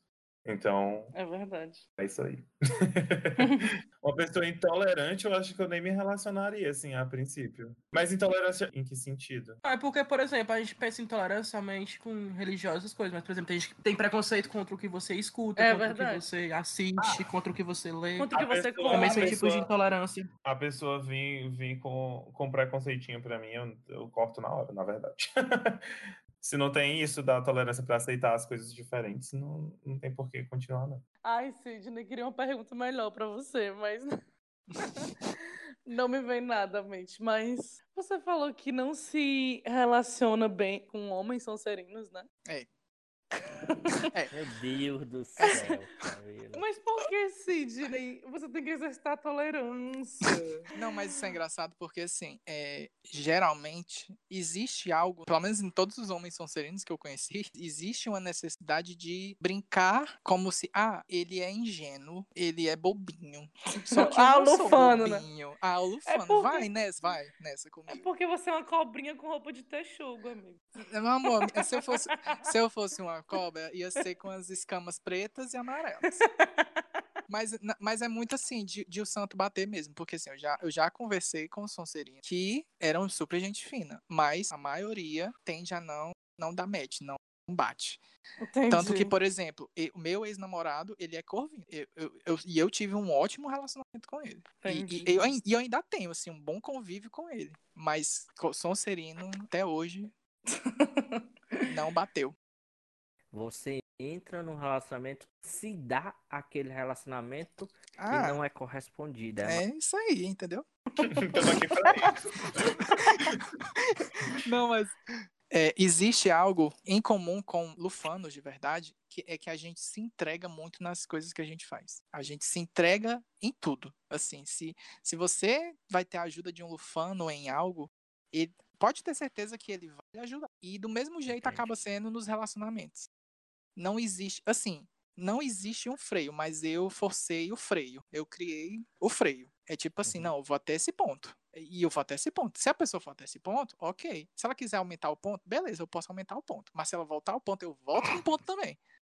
Então, É verdade. é isso aí. Uma pessoa intolerante, eu acho que eu nem me relacionaria, assim, a princípio. Mas intolerância em que sentido? É porque, por exemplo, a gente pensa em intolerância somente com religiosas coisas, mas, por exemplo, tem gente que tem preconceito contra o que você escuta, É contra o que verdade. você assiste, contra o que você lê. Quanto que A você pessoa- Também a são come. tipos de pessoa- intolerância. A pessoa vir, vir com, com preconceitinho pra mim, eu, eu corto na hora, na verdade. Se não tem isso da tolerância pra aceitar as coisas diferentes, não, não tem por que continuar, não. Ai, Sidney, queria uma pergunta melhor pra você, mas não me vem nada à mente. Mas você falou que não se relaciona bem com homens sonserinos, né? É. Meu Deus do céu, Camila. Mas por que, Sidney? Você tem que exercitar a tolerância. Não, mas isso é engraçado porque, assim, é, geralmente existe algo, pelo menos em todos os homens sonserinos que eu conheci, existe uma necessidade de brincar como se, ah, ele é ingênuo, ele é bobinho. Só que eu Ah, não sou Lufano, né? bobinho. Ah, o É Lufano, porque- vai nessa, vai nessa É comigo. porque você é uma cobrinha com roupa de texugo, amigo. Meu amor, se eu fosse, se eu fosse uma cobra, ia ser com as escamas pretas e amarelas. Mas, na- mas é muito assim, de, de o santo bater mesmo. Porque assim, eu já, eu já conversei com os Sonserinos que eram super gente fina. Mas a maioria tende a não, não dar match, não bate. Entendi. Tanto que, por exemplo, e- o meu ex-namorado, ele é corvino. Eu, eu, eu- e eu tive um ótimo relacionamento com ele. E, Entendi. e eu, ai- e eu ainda tenho, assim, um bom convívio com ele. Mas co- Sonserino, até hoje, não bateu. Você entra num relacionamento, se dá aquele relacionamento e Ah, não é correspondido. É é isso aí, entendeu? Estamos aqui pra isso. Não, mas é, existe algo em comum com lufanos de verdade, que é que a gente se entrega muito nas coisas que a gente faz. A gente se entrega em tudo. Assim, se, se você vai ter a ajuda de um lufano em algo, ele pode ter certeza que ele vai lhe ajudar. E do mesmo jeito Entendi. acaba sendo nos relacionamentos. Não existe, assim, não existe um freio, mas eu forcei o freio. Eu criei o freio. É tipo assim, Uhum. não, eu vou até esse ponto. E eu vou até esse ponto. Se a pessoa for até esse ponto, ok. Se ela quiser aumentar o ponto, beleza, eu posso aumentar o ponto. Mas se ela voltar ao ponto, eu volto no ponto também.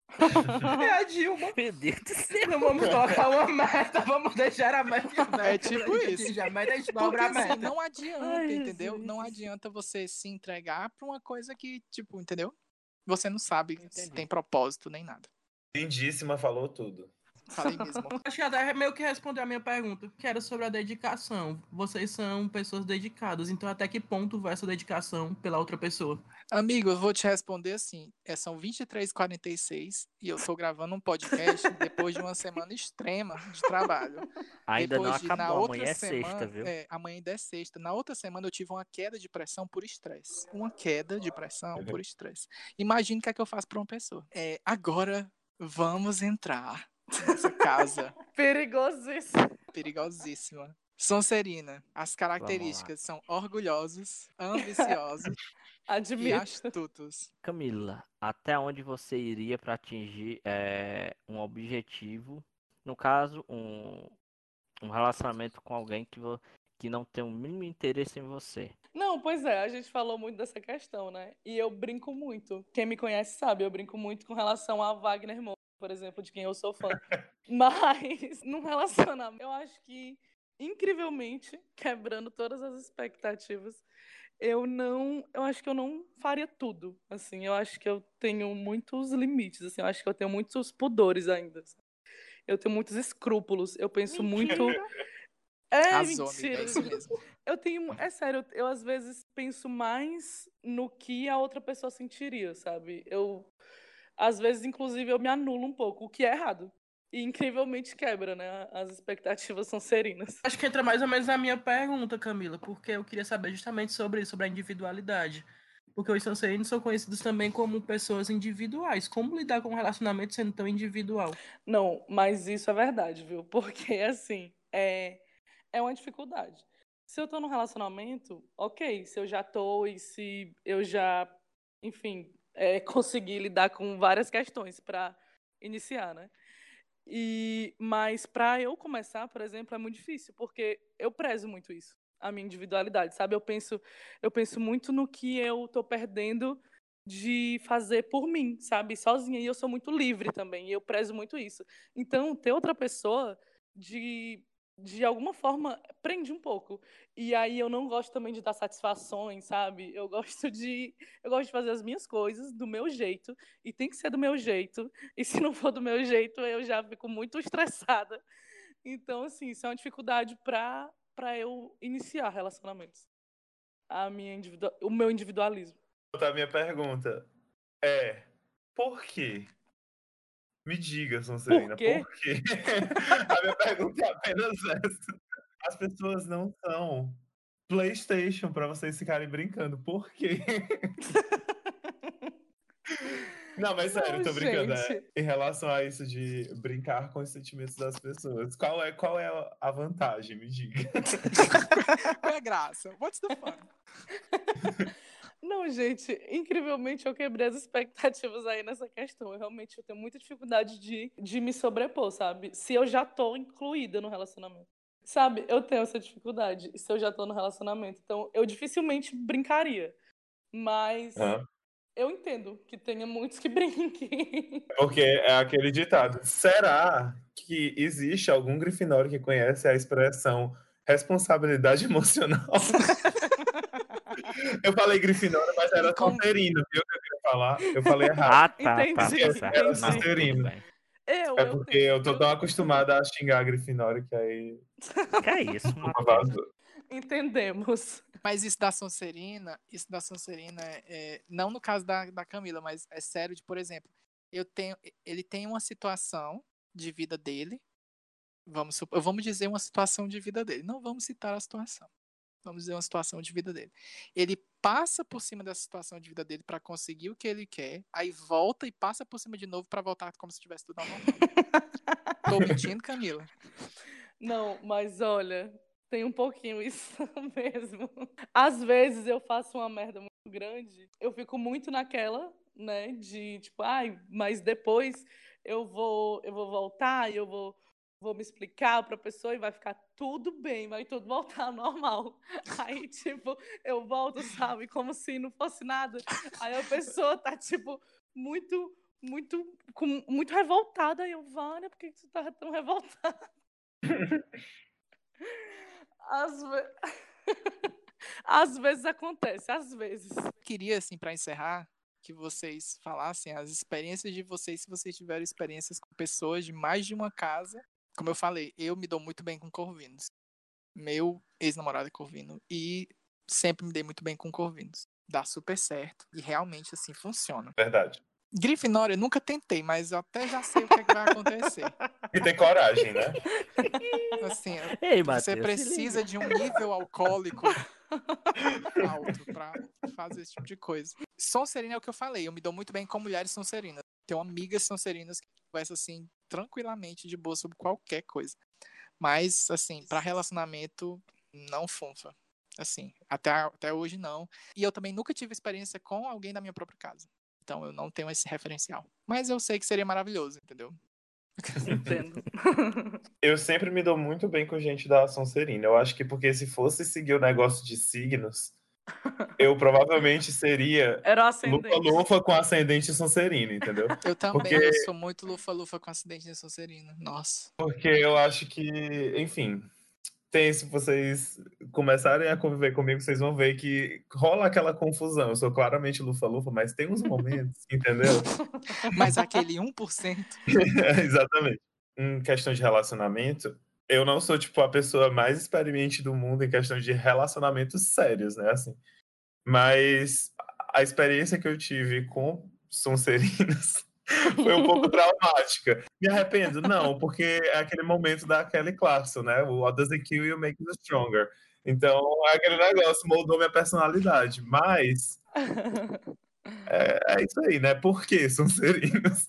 É a Dilma. Meu Deus do céu. Não vamos colocar uma meta, vamos deixar a meta aberta. É tipo pra gente isso. atingir a meta, a gente Porque dobra a assim, meta. não adianta, Ai, entendeu? Jesus. Não adianta você se entregar pra uma coisa que, tipo, entendeu? Você não sabe se Entendi. tem propósito nem nada. Lindíssima, falou tudo. Falei mesmo. Acho que até meio que respondeu a minha pergunta, que era sobre a dedicação. Vocês são pessoas dedicadas, então até que ponto vai essa dedicação pela outra pessoa? Amigo, eu vou te responder assim. É, são vinte e três e quarenta e seis e eu tô gravando um podcast depois de uma semana extrema de trabalho. Ainda depois não de, na acabou, outra amanhã é semana, sexta, viu? É, amanhã ainda é sexta. Na outra semana eu tive uma queda de pressão por estresse. Uma queda de pressão por estresse. Imagina o que é que eu faço pra uma pessoa. É, agora vamos entrar nessa casa Perigosíssimo. perigosíssima. Sonserina, as características são orgulhosos, ambiciosos e Admito. astutos. Camila, até onde você iria para atingir é, um objetivo? No caso, um, um relacionamento com alguém que, vo- que não tem o mínimo interesse em você. Não, pois é, a gente falou muito dessa questão, né? E eu brinco muito. Quem me conhece sabe, eu brinco muito com relação a Wagner Moura, por exemplo, de quem eu sou fã. Mas, num relacionamento, eu acho que, incrivelmente, quebrando todas as expectativas, eu não. Eu acho que eu não faria tudo. Assim, eu acho que eu tenho muitos limites, assim, eu acho que eu tenho muitos pudores ainda. Sabe? Eu tenho muitos escrúpulos. Eu penso muito. É, Arrasou, amiga, mentira. é isso mesmo. Eu tenho, é sério, eu, eu às vezes penso mais no que a outra pessoa sentiria, sabe? Eu, às vezes, inclusive, eu me anulo um pouco, o que é errado. E incrivelmente quebra, né? As expectativas são serinas. Acho que entra mais ou menos na minha pergunta, Camila, porque eu queria saber justamente sobre isso, sobre a individualidade. Porque os Sanserinos são conhecidos também como pessoas individuais. Como lidar com um relacionamento sendo tão individual? Não, mas isso é verdade, viu? Porque, assim, é, é uma dificuldade. Se eu tô num relacionamento, ok. Se eu já tô e se eu já, enfim, é, consegui lidar com várias questões pra iniciar, né? E, mas pra eu começar, por exemplo, é muito difícil, porque eu prezo muito isso, a minha individualidade, sabe? Eu penso, eu penso muito no que eu tô perdendo de fazer por mim, sabe? Sozinha. E eu sou muito livre também, e eu prezo muito isso. Então, ter outra pessoa, de, de alguma forma, prende um pouco. E aí eu não gosto também de dar satisfações, sabe? Eu gosto de, eu gosto de fazer as minhas coisas do meu jeito, e tem que ser do meu jeito. E se não for do meu jeito, eu já fico muito estressada. Então, assim, isso é uma dificuldade para para eu iniciar relacionamentos. A minha individu... O meu individualismo. A minha pergunta é, por quê? Me diga, Sonserina, Por quê? por quê? A minha pergunta é apenas essa. As pessoas não são PlayStation pra vocês ficarem brincando. Por quê? Não, mas sério, Não, tô brincando. É, gente. em relação a isso de brincar com os sentimentos das pessoas, qual é, qual é a vantagem? Me diga. Qual é a graça? What's the fun? Não, gente, incrivelmente eu quebrei as expectativas aí nessa questão. Eu realmente eu tenho muita dificuldade de, de me sobrepor, sabe? Se eu já tô incluída no relacionamento. Sabe, eu tenho essa dificuldade, se eu já tô no relacionamento. Então, eu dificilmente brincaria. Mas Hã? eu entendo que tenha muitos que brinquem. Porque é aquele ditado. Será que existe algum Grifinório que conhece a expressão responsabilidade emocional? Eu falei Grifinório, mas era Com- Sonserino, viu que eu queria falar? Eu falei errado. Ah, tá, tá, Entendi, tá certo. Era Não, Sonserino. tudo bem. Eu, É eu porque tenho, eu tô viu? tão acostumada a xingar a Grifinório que aí Que é isso, desculpa, Matheus? vazou. Entendemos. Mas isso da Sonserina, isso da Sonserina é, é- não no caso da, da Camila, mas é sério de, por exemplo, eu tenho, ele tem uma situação de vida dele, vamos, supor- vamos dizer uma situação de vida dele, não vamos citar a situação, vamos dizer uma situação de vida dele. Ele passa por cima dessa situação de vida dele para conseguir o que ele quer, aí volta e passa por cima de novo para voltar como se tivesse tudo normal. Tô mentindo, Camila? Não, mas olha, tem um pouquinho isso mesmo. Às vezes eu faço uma merda muito grande, eu fico muito naquela, né, de tipo, ai, mas depois eu vou, eu vou voltar e eu vou, vou me explicar pra pessoa e vai ficar tudo bem, vai tudo voltar ao normal. Aí, tipo, eu volto, sabe, como se não fosse nada. Aí a pessoa tá, tipo, muito, muito, com, muito revoltada. Aí eu, Vânia, por que que tu tá tão revoltada? Às, ve... às vezes acontece, às vezes. Queria, assim, para encerrar, que vocês falassem as experiências de vocês, se vocês tiveram experiências com pessoas de mais de uma casa. Como eu falei, eu me dou muito bem com corvinos. Meu ex-namorado é corvino e sempre me dei muito bem com corvinos. Dá super certo e realmente, assim, funciona. Verdade. Grifinória, eu nunca tentei, mas eu até já sei o que, é que vai acontecer. E tem coragem, né? Assim, Ei, você Matheus, se precisa liga. de um nível alcoólico alto pra fazer esse tipo de coisa. Sonserina é o que eu falei, eu me dou muito bem com mulheres sonserinas. Tenho amigas sonserinas que conversam assim tranquilamente de boa sobre qualquer coisa. Mas assim, pra relacionamento não funfa. Assim, até, até hoje não. E eu também nunca tive experiência com alguém da minha própria casa. Então eu não tenho esse referencial. Mas eu sei que seria maravilhoso, entendeu? Entendo. Eu sempre me dou muito bem com gente da Sonserina. Eu acho que porque se fosse seguir o negócio de signos, eu provavelmente seria Era o ascendente. lufa-lufa com ascendente Sonserina, entendeu? Eu também, Porque, eu sou muito lufa-lufa com acidente de Sonserina. Nossa. porque eu acho que, enfim, tem, se vocês começarem a conviver comigo, vocês vão ver que rola aquela confusão. Eu sou claramente lufa-lufa, mas tem uns momentos, entendeu? Mas aquele um por cento. Exatamente. Em questão de relacionamento, eu não sou, tipo, a pessoa mais experiente do mundo em questão de relacionamentos sérios, né, assim. Mas a experiência que eu tive com Sonserinos foi um pouco traumática. Me arrependo? Não, porque é aquele momento da Kelly Clarkson, né? O What Does It Kill You Make You Stronger. Então, é aquele negócio, moldou minha personalidade. Mas é, é isso aí, né? Por que Sonserinos?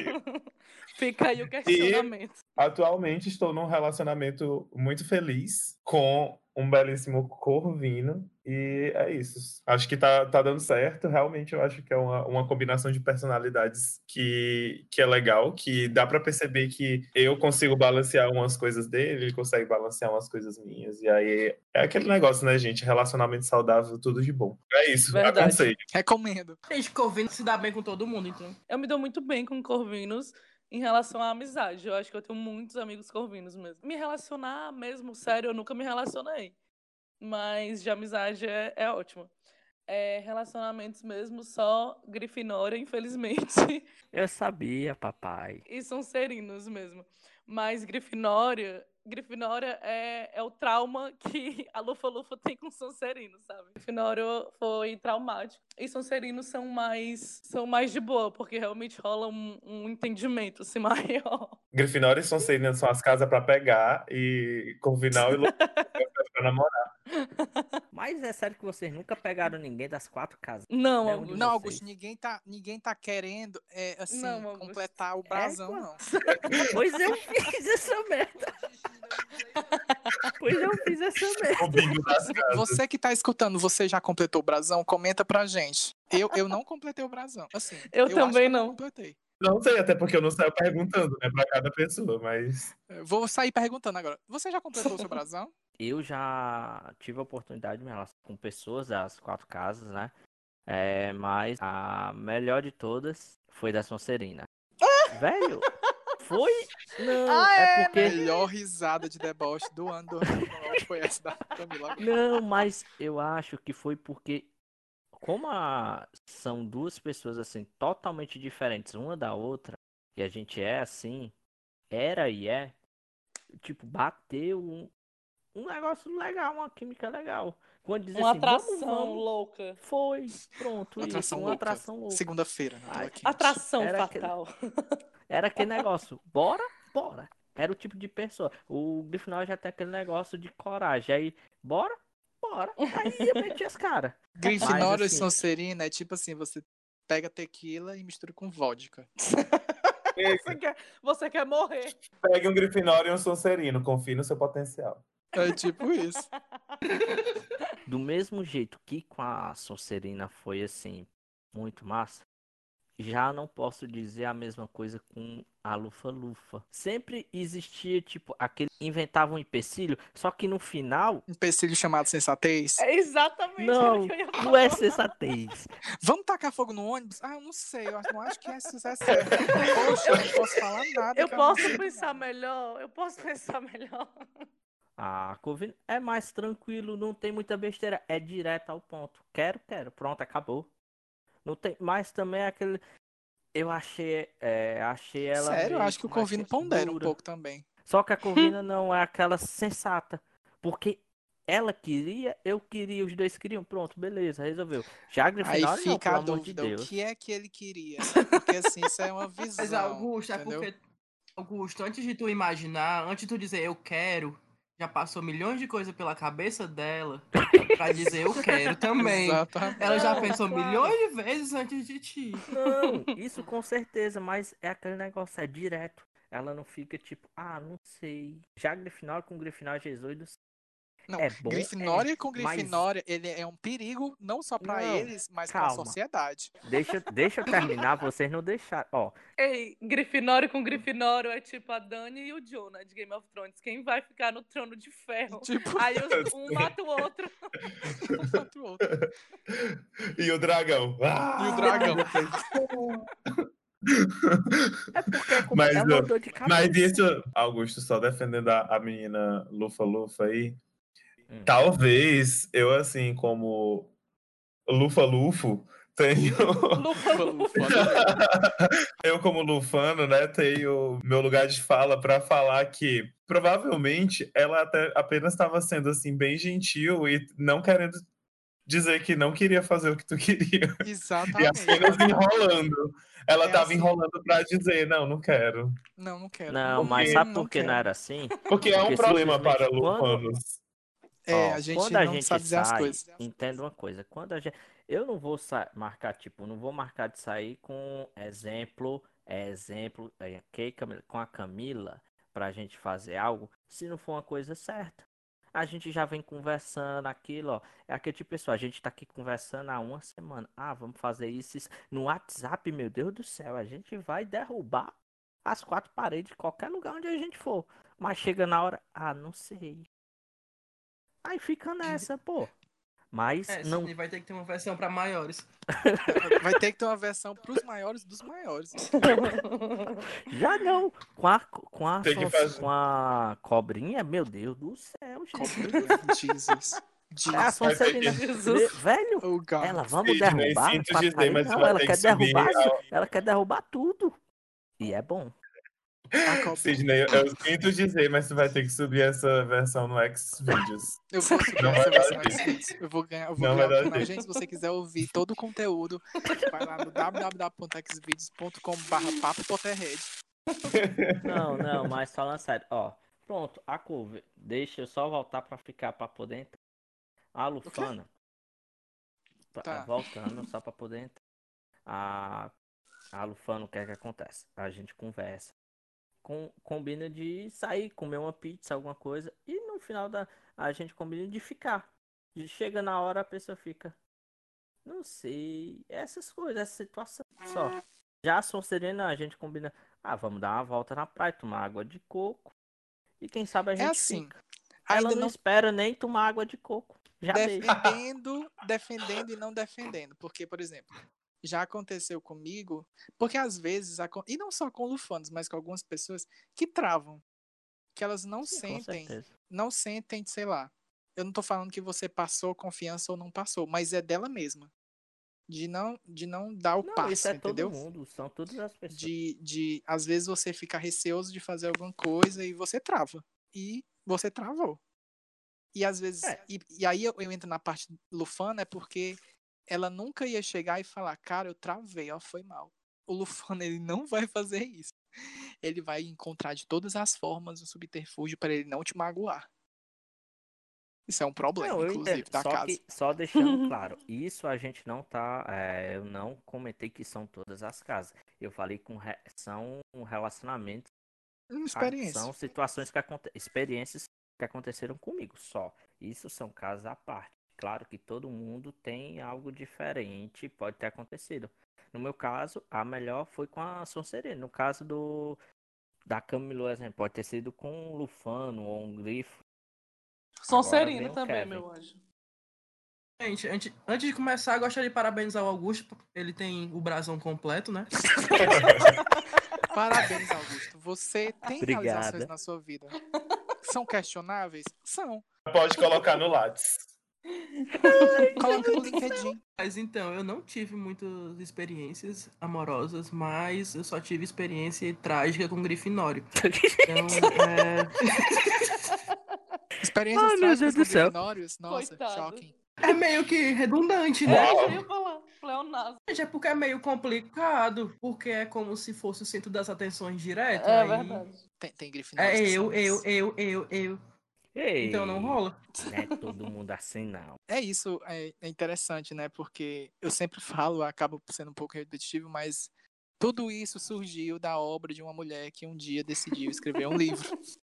Fica aí o E questionamento. atualmente estou num relacionamento muito feliz com um belíssimo corvino. E é isso. Acho que tá, tá dando certo. Realmente, eu acho que é uma, uma combinação de personalidades que, que é legal, que dá pra perceber que eu consigo balancear umas coisas dele, ele consegue balancear umas coisas minhas. E aí é aquele negócio, né, gente? Relacionamento saudável, tudo de bom. É isso. Verdade. Aconselho. Recomendo. Gente, Corvino se dá bem com todo mundo, então. Eu me dou muito bem com corvinos em relação à amizade. Eu acho que eu tenho muitos amigos corvinos mesmo. Me relacionar mesmo, sério, eu nunca me relacionei. Mas de amizade é, é ótimo. É, relacionamentos mesmo, só Grifinória, infelizmente. Eu sabia, papai. E Sonserinos mesmo. Mas Grifinória, Grifinória é, é o trauma que a Lufa-Lufa tem com Sonserino, sabe? Grifinória foi traumático. E Sonserinos são mais, são mais de boa, porque realmente rola um, um entendimento assim, maior. Grifinória e Sonserina são as casas pra pegar, e Corvinal e Lupin pra namorar. Mas é sério que vocês nunca pegaram ninguém das quatro casas? Não, Nenhum de Augusto. Não, vocês. Augusto, ninguém tá, ninguém tá querendo, é, assim, Não, Augusto. completar o brasão, não. Pois eu fiz essa merda. Pois eu fiz essa merda. O bingo das Vo- casas. Você que tá escutando, você já completou o brasão? Comenta pra gente. Eu, eu não completei o brasão. Assim, Eu acho também que eu não. completei. Não sei, até porque eu não saio perguntando, né, pra cada pessoa, mas... Eu Vou sair perguntando agora. Você já completou o seu brasão? Eu já tive a oportunidade de me relacionar com pessoas das quatro casas, né? É, mas a melhor de todas foi da Sonserina. Velho, foi? Não, Ah, é é, porque. Melhor risada de deboche do ano dois mil e nove foi essa da Camila. Não, mas eu acho que foi porque. Como a- são duas pessoas assim totalmente diferentes uma da outra, e a gente é assim, era e é, tipo, bateu um, um negócio legal, uma química legal. Quando diz Uma assim, vamos, atração vamos, louca. foi, pronto, Uma isso, atração uma louca. atração louca. Segunda-feira, na Ai, tela quente. Atração Era aquele- fatal. Era aquele negócio, bora, bora. Era o tipo de pessoa. O Grifinória já tem aquele negócio de coragem. Aí, bora, bora. Aí eu meti as caras. Grifinória e assim- Sonserina é tipo assim, você pega tequila e mistura com vodka. Você quer, você quer morrer. Pegue um Grifinório e um Sonserino, confie no seu potencial. É tipo isso. Do mesmo jeito que com a Sonserina foi assim, muito massa, já não posso dizer a mesma coisa com a Lufa-Lufa. Sempre existia, tipo, aquele. Inventava um empecilho, só que no final. Um empecilho chamado sensatez. É exatamente Não, o que eu ia falar. não é sensatez. Vamos tacar fogo no ônibus? Ah, eu não sei, eu acho- não acho que esse é certo. Poxa, eu não posso falar nada. Eu que não posso sei pensar nada. melhor. Eu posso pensar melhor. A Corvino é mais tranquilo, não tem muita besteira, é direto ao ponto. Quero, quero, pronto, acabou. Não tem, mas também é aquele. Eu achei, é, achei ela Sério, eu meio acho que o mais Corvino pondera um dura. pouco também. Só que a Corvina não é aquela sensata, porque ela queria, eu queria, os dois queriam, pronto, beleza, resolveu. Já a Aí Grifinória não, fica pelo a amor de dúvida, o Deus. que é que ele queria, né? Porque assim, isso é uma Mas, visão, Augusto, é entendeu? porque, Augusto, antes de tu imaginar, antes de tu dizer eu quero, já passou milhões de coisas pela cabeça dela pra dizer eu quero também. Exatamente. Ela já Não, pensou claro. milhões de vezes antes de ti. Não, isso com certeza, mas é aquele negócio, é direto. Ela não fica tipo, ah, não sei. Já a Grifinória com Grifinória Jesus do céu. Não, É bom, Grifinória é, com mas- Grifinória, ele é um perigo não só pra Não, eles, mas pra calma. sociedade. Deixa, deixa eu terminar, vocês não deixaram. Ó, Ei, Grifinório com Grifinório é tipo a Dani e o Jonah de Game of Thrones. Quem vai ficar no trono de ferro? Tipo, Aí os- um mata o outro. um contra o outro. E o dragão. Ah, E o dragão. é porque é, como- Mas, é uma ó, dor de Mas cabeça. isso, Augusto, só defendendo a, a menina Lufa-Lufa aí, Hum. talvez eu, assim, como Lufa-Lufo, tenho. Lufa, Lufa, lufa. lufa, adorei. Eu, como lufano, né, tenho meu lugar de fala pra falar que provavelmente ela até apenas estava sendo assim bem gentil e não querendo dizer que não queria fazer o que tu queria. E Exatamente. apenas enrolando. Ela É tava assim. enrolando pra dizer, não, não quero. Não, não quero. Não, Hum, mas sabe não por que não quero. era assim? Porque é um Porque problema simplesmente para quando- lufanos. É, Ó, a gente quando a não gente sabe dizer as sai, coisas. entenda uma coisa, quando a gente, eu não vou sa- marcar, tipo, não vou marcar de sair com exemplo, exemplo, é, ok, Camila? Com a Camila, pra gente fazer algo, se não for uma coisa certa. A gente já vem conversando aquilo, ó. É aquele tipo de pessoa, a gente tá aqui conversando há uma semana. Ah, vamos fazer isso, isso. No WhatsApp, meu Deus do céu, a gente vai derrubar as quatro paredes de qualquer lugar onde a gente for. Mas chega na hora, ah, não sei. Aí fica nessa, pô. Mas É, não. Sidney vai ter que ter uma versão pra maiores. Vai ter que ter uma versão pros maiores dos maiores. Já não. Com a, com a, Tem que sons- fazer. com a cobrinha, meu Deus do céu, gente. Cobrinha, Jesus. É a Jesus. Vai ter Sonserina. que- Jesus. Velho, Oh, God. ela, vamos Sidney, derrubar as sinto quatro dizer, paredes? mas Não, vai ela ter quer que subir derrubar, as- ao- ela quer derrubar tudo. E é bom. A cobrinha. Sidney, eu sinto dizer, mas tu vai ter que subir essa versão no Xvideos. Eu vou subir Não essa vai dar versão jeito. Xvideos. Eu vou ganhar, eu vou Não criar vai um dar canal. jeito. Gente, se você quiser ouvir todo o conteúdo, vai lá no w w w ponto xvideos ponto com barra papo potterhead. Não, não, mas falando sério, ó. Pronto, a couve. Deixa eu só voltar pra ficar pra poder entrar. A Lufana. pra- Tá. Voltando só pra poder entrar. A, a Lufana, o que é que acontece? A gente conversa. Com, combina de sair, comer uma pizza, alguma coisa. E no final da. A gente combina de ficar. E chega na hora a pessoa fica. Não sei. Essas coisas, essa situação só. Já a Sonserina, a gente combina. Ah, vamos dar uma volta na praia, tomar água de coco. E quem sabe a É gente assim. fica. Ela Ainda não, não espera nem tomar água de coco. Já deixa. defendendo, defendendo e não defendendo. Porque, por exemplo, já aconteceu comigo, porque às vezes, acon- e não só com lufanos, mas com algumas pessoas que travam, que elas não Sim, com sentem, certeza. não sentem, sei lá. Eu não tô falando que você passou confiança ou não passou, mas é dela mesma. De não, de não dar o Não, passo, isso é entendeu? todo mundo. São todas as pessoas. De, de, às vezes você fica receoso de fazer alguma coisa e você trava. E você travou. E às vezes. É. E, e aí eu, eu entro na parte lufana, é porque ela nunca ia chegar e falar, cara, eu travei, ó, foi mal. O lufano, ele não vai fazer isso. Ele vai encontrar de todas as formas um subterfúgio para ele não te magoar. Isso é um problema, Não, eu inclusive, entendo. da Só casa. que, só deixando claro, isso a gente não tá. É, eu não comentei que são todas as casas. Eu falei com re- são relacionamentos, Uma ah, experiência. são situações que acontecem, experiências que aconteceram comigo só. Isso são casos à parte. Claro que todo mundo tem algo diferente, pode ter acontecido. No meu caso, a melhor foi com a Sonserina. No caso do da Camilo, exemplo, pode ter sido com um Lufano ou um Grifo. Agora Sonserina vem o também, Kevin. meu anjo. Gente, antes, antes de começar, gostaria de parabenizar o Augusto. Ele tem o brasão completo, né? Parabéns, Augusto. Você tem Obrigada. realizações na sua vida. São questionáveis? São. Pode colocar no Lattes. Coloca no LinkedIn. Mas então, eu não tive muitas experiências amorosas, mas eu só tive experiência trágica com Grifinório. Então, é... Experiências Ai, meu trágicas Deus com do céu. Grifinórios? Nossa, Coitado. choquem. é meio que redundante, É, né? eu já ia falar. Pleonasmo. Gente, é porque é meio complicado, porque é como se fosse o centro das atenções direto. É aí... verdade. Tem, tem Grifinórios É que eu, são eu, isso. eu, eu, eu. Ei, Então não rola. não é todo mundo assim, não. É isso, é, é interessante, né? Porque eu sempre falo, acabo sendo um pouco repetitivo, mas tudo isso surgiu da obra de uma mulher que um dia decidiu escrever um livro.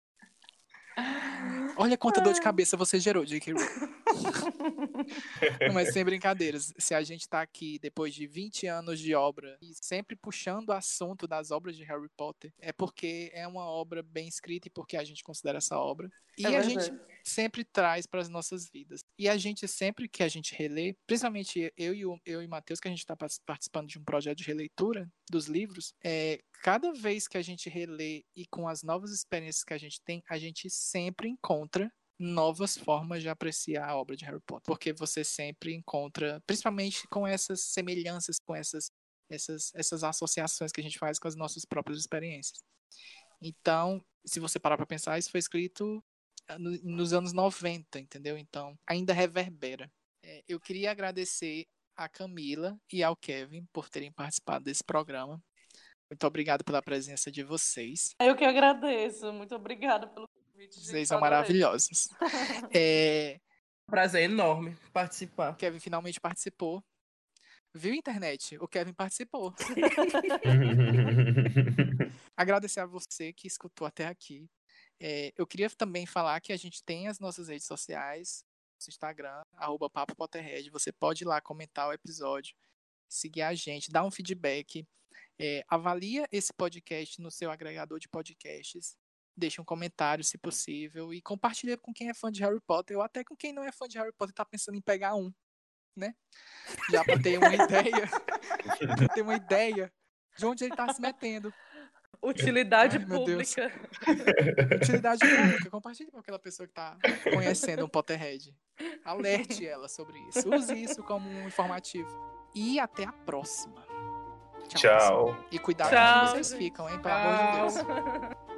Olha quanta dor de cabeça você gerou, J K. Rowling. Não, mas sem brincadeiras. Se a gente tá aqui depois de vinte anos de obra e sempre puxando o assunto das obras de Harry Potter, é porque é uma obra bem escrita e porque a gente considera essa obra. E É a gente verdade. sempre traz para as nossas vidas. E a gente sempre que a gente relê, principalmente eu e o eu e Matheus, que a gente está participando de um projeto de releitura dos livros, é, cada vez que a gente relê e com as novas experiências que a gente tem, a gente sempre encontra novas formas de apreciar a obra de Harry Potter, porque você sempre encontra, principalmente com essas semelhanças, com essas essas essas associações que a gente faz com as nossas próprias experiências. Então, se você parar para pensar, isso foi escrito no- nos anos noventa, entendeu? Então, ainda reverbera. É, eu queria agradecer a Camila e ao Kevin por terem participado desse programa. Muito obrigado pela presença de vocês. Eu que agradeço. Muito obrigada pelo convite. Vocês gente, são adorei. maravilhosos. É, Prazer enorme participar. o Kevin finalmente participou. Viu, internet? O Kevin participou. Agradecer a você que escutou até aqui. É, eu queria também falar que a gente tem as nossas redes sociais, nosso Instagram, arroba Papo Potterhead. Você pode ir lá comentar o episódio, seguir a gente, dar um feedback. É, avalia esse podcast no seu agregador de podcasts. Deixa um comentário, se possível, e compartilha com quem é fã de Harry Potter, ou até com quem não é fã de Harry Potter e tá pensando em pegar um, né? Já pra ter uma ideia, pra ter uma ideia de onde ele tá se metendo. Utilidade Ai, meu Deus. pública. Utilidade pública. Compartilhe com aquela pessoa que tá conhecendo um Potterhead. Alerte ela sobre isso. Use isso como um informativo. E até a próxima. Tchau. Tchau. pessoal. E cuidado Tchau, com onde vocês gente. ficam, hein? Pelo amor de Deus. Tchau.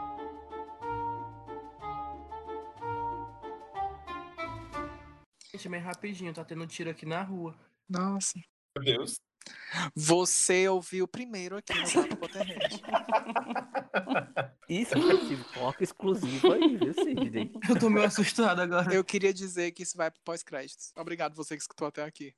Gente, bem rapidinho, tá tendo tiro aqui na rua. Nossa. Meu Deus. Você ouviu primeiro aqui no Papo Potterhead. Exclusivo, coloca exclusivo aí, viu, Sidney? Eu tô meio assustado agora. Eu queria dizer que isso vai pro pós-créditos. Obrigado você que escutou até aqui.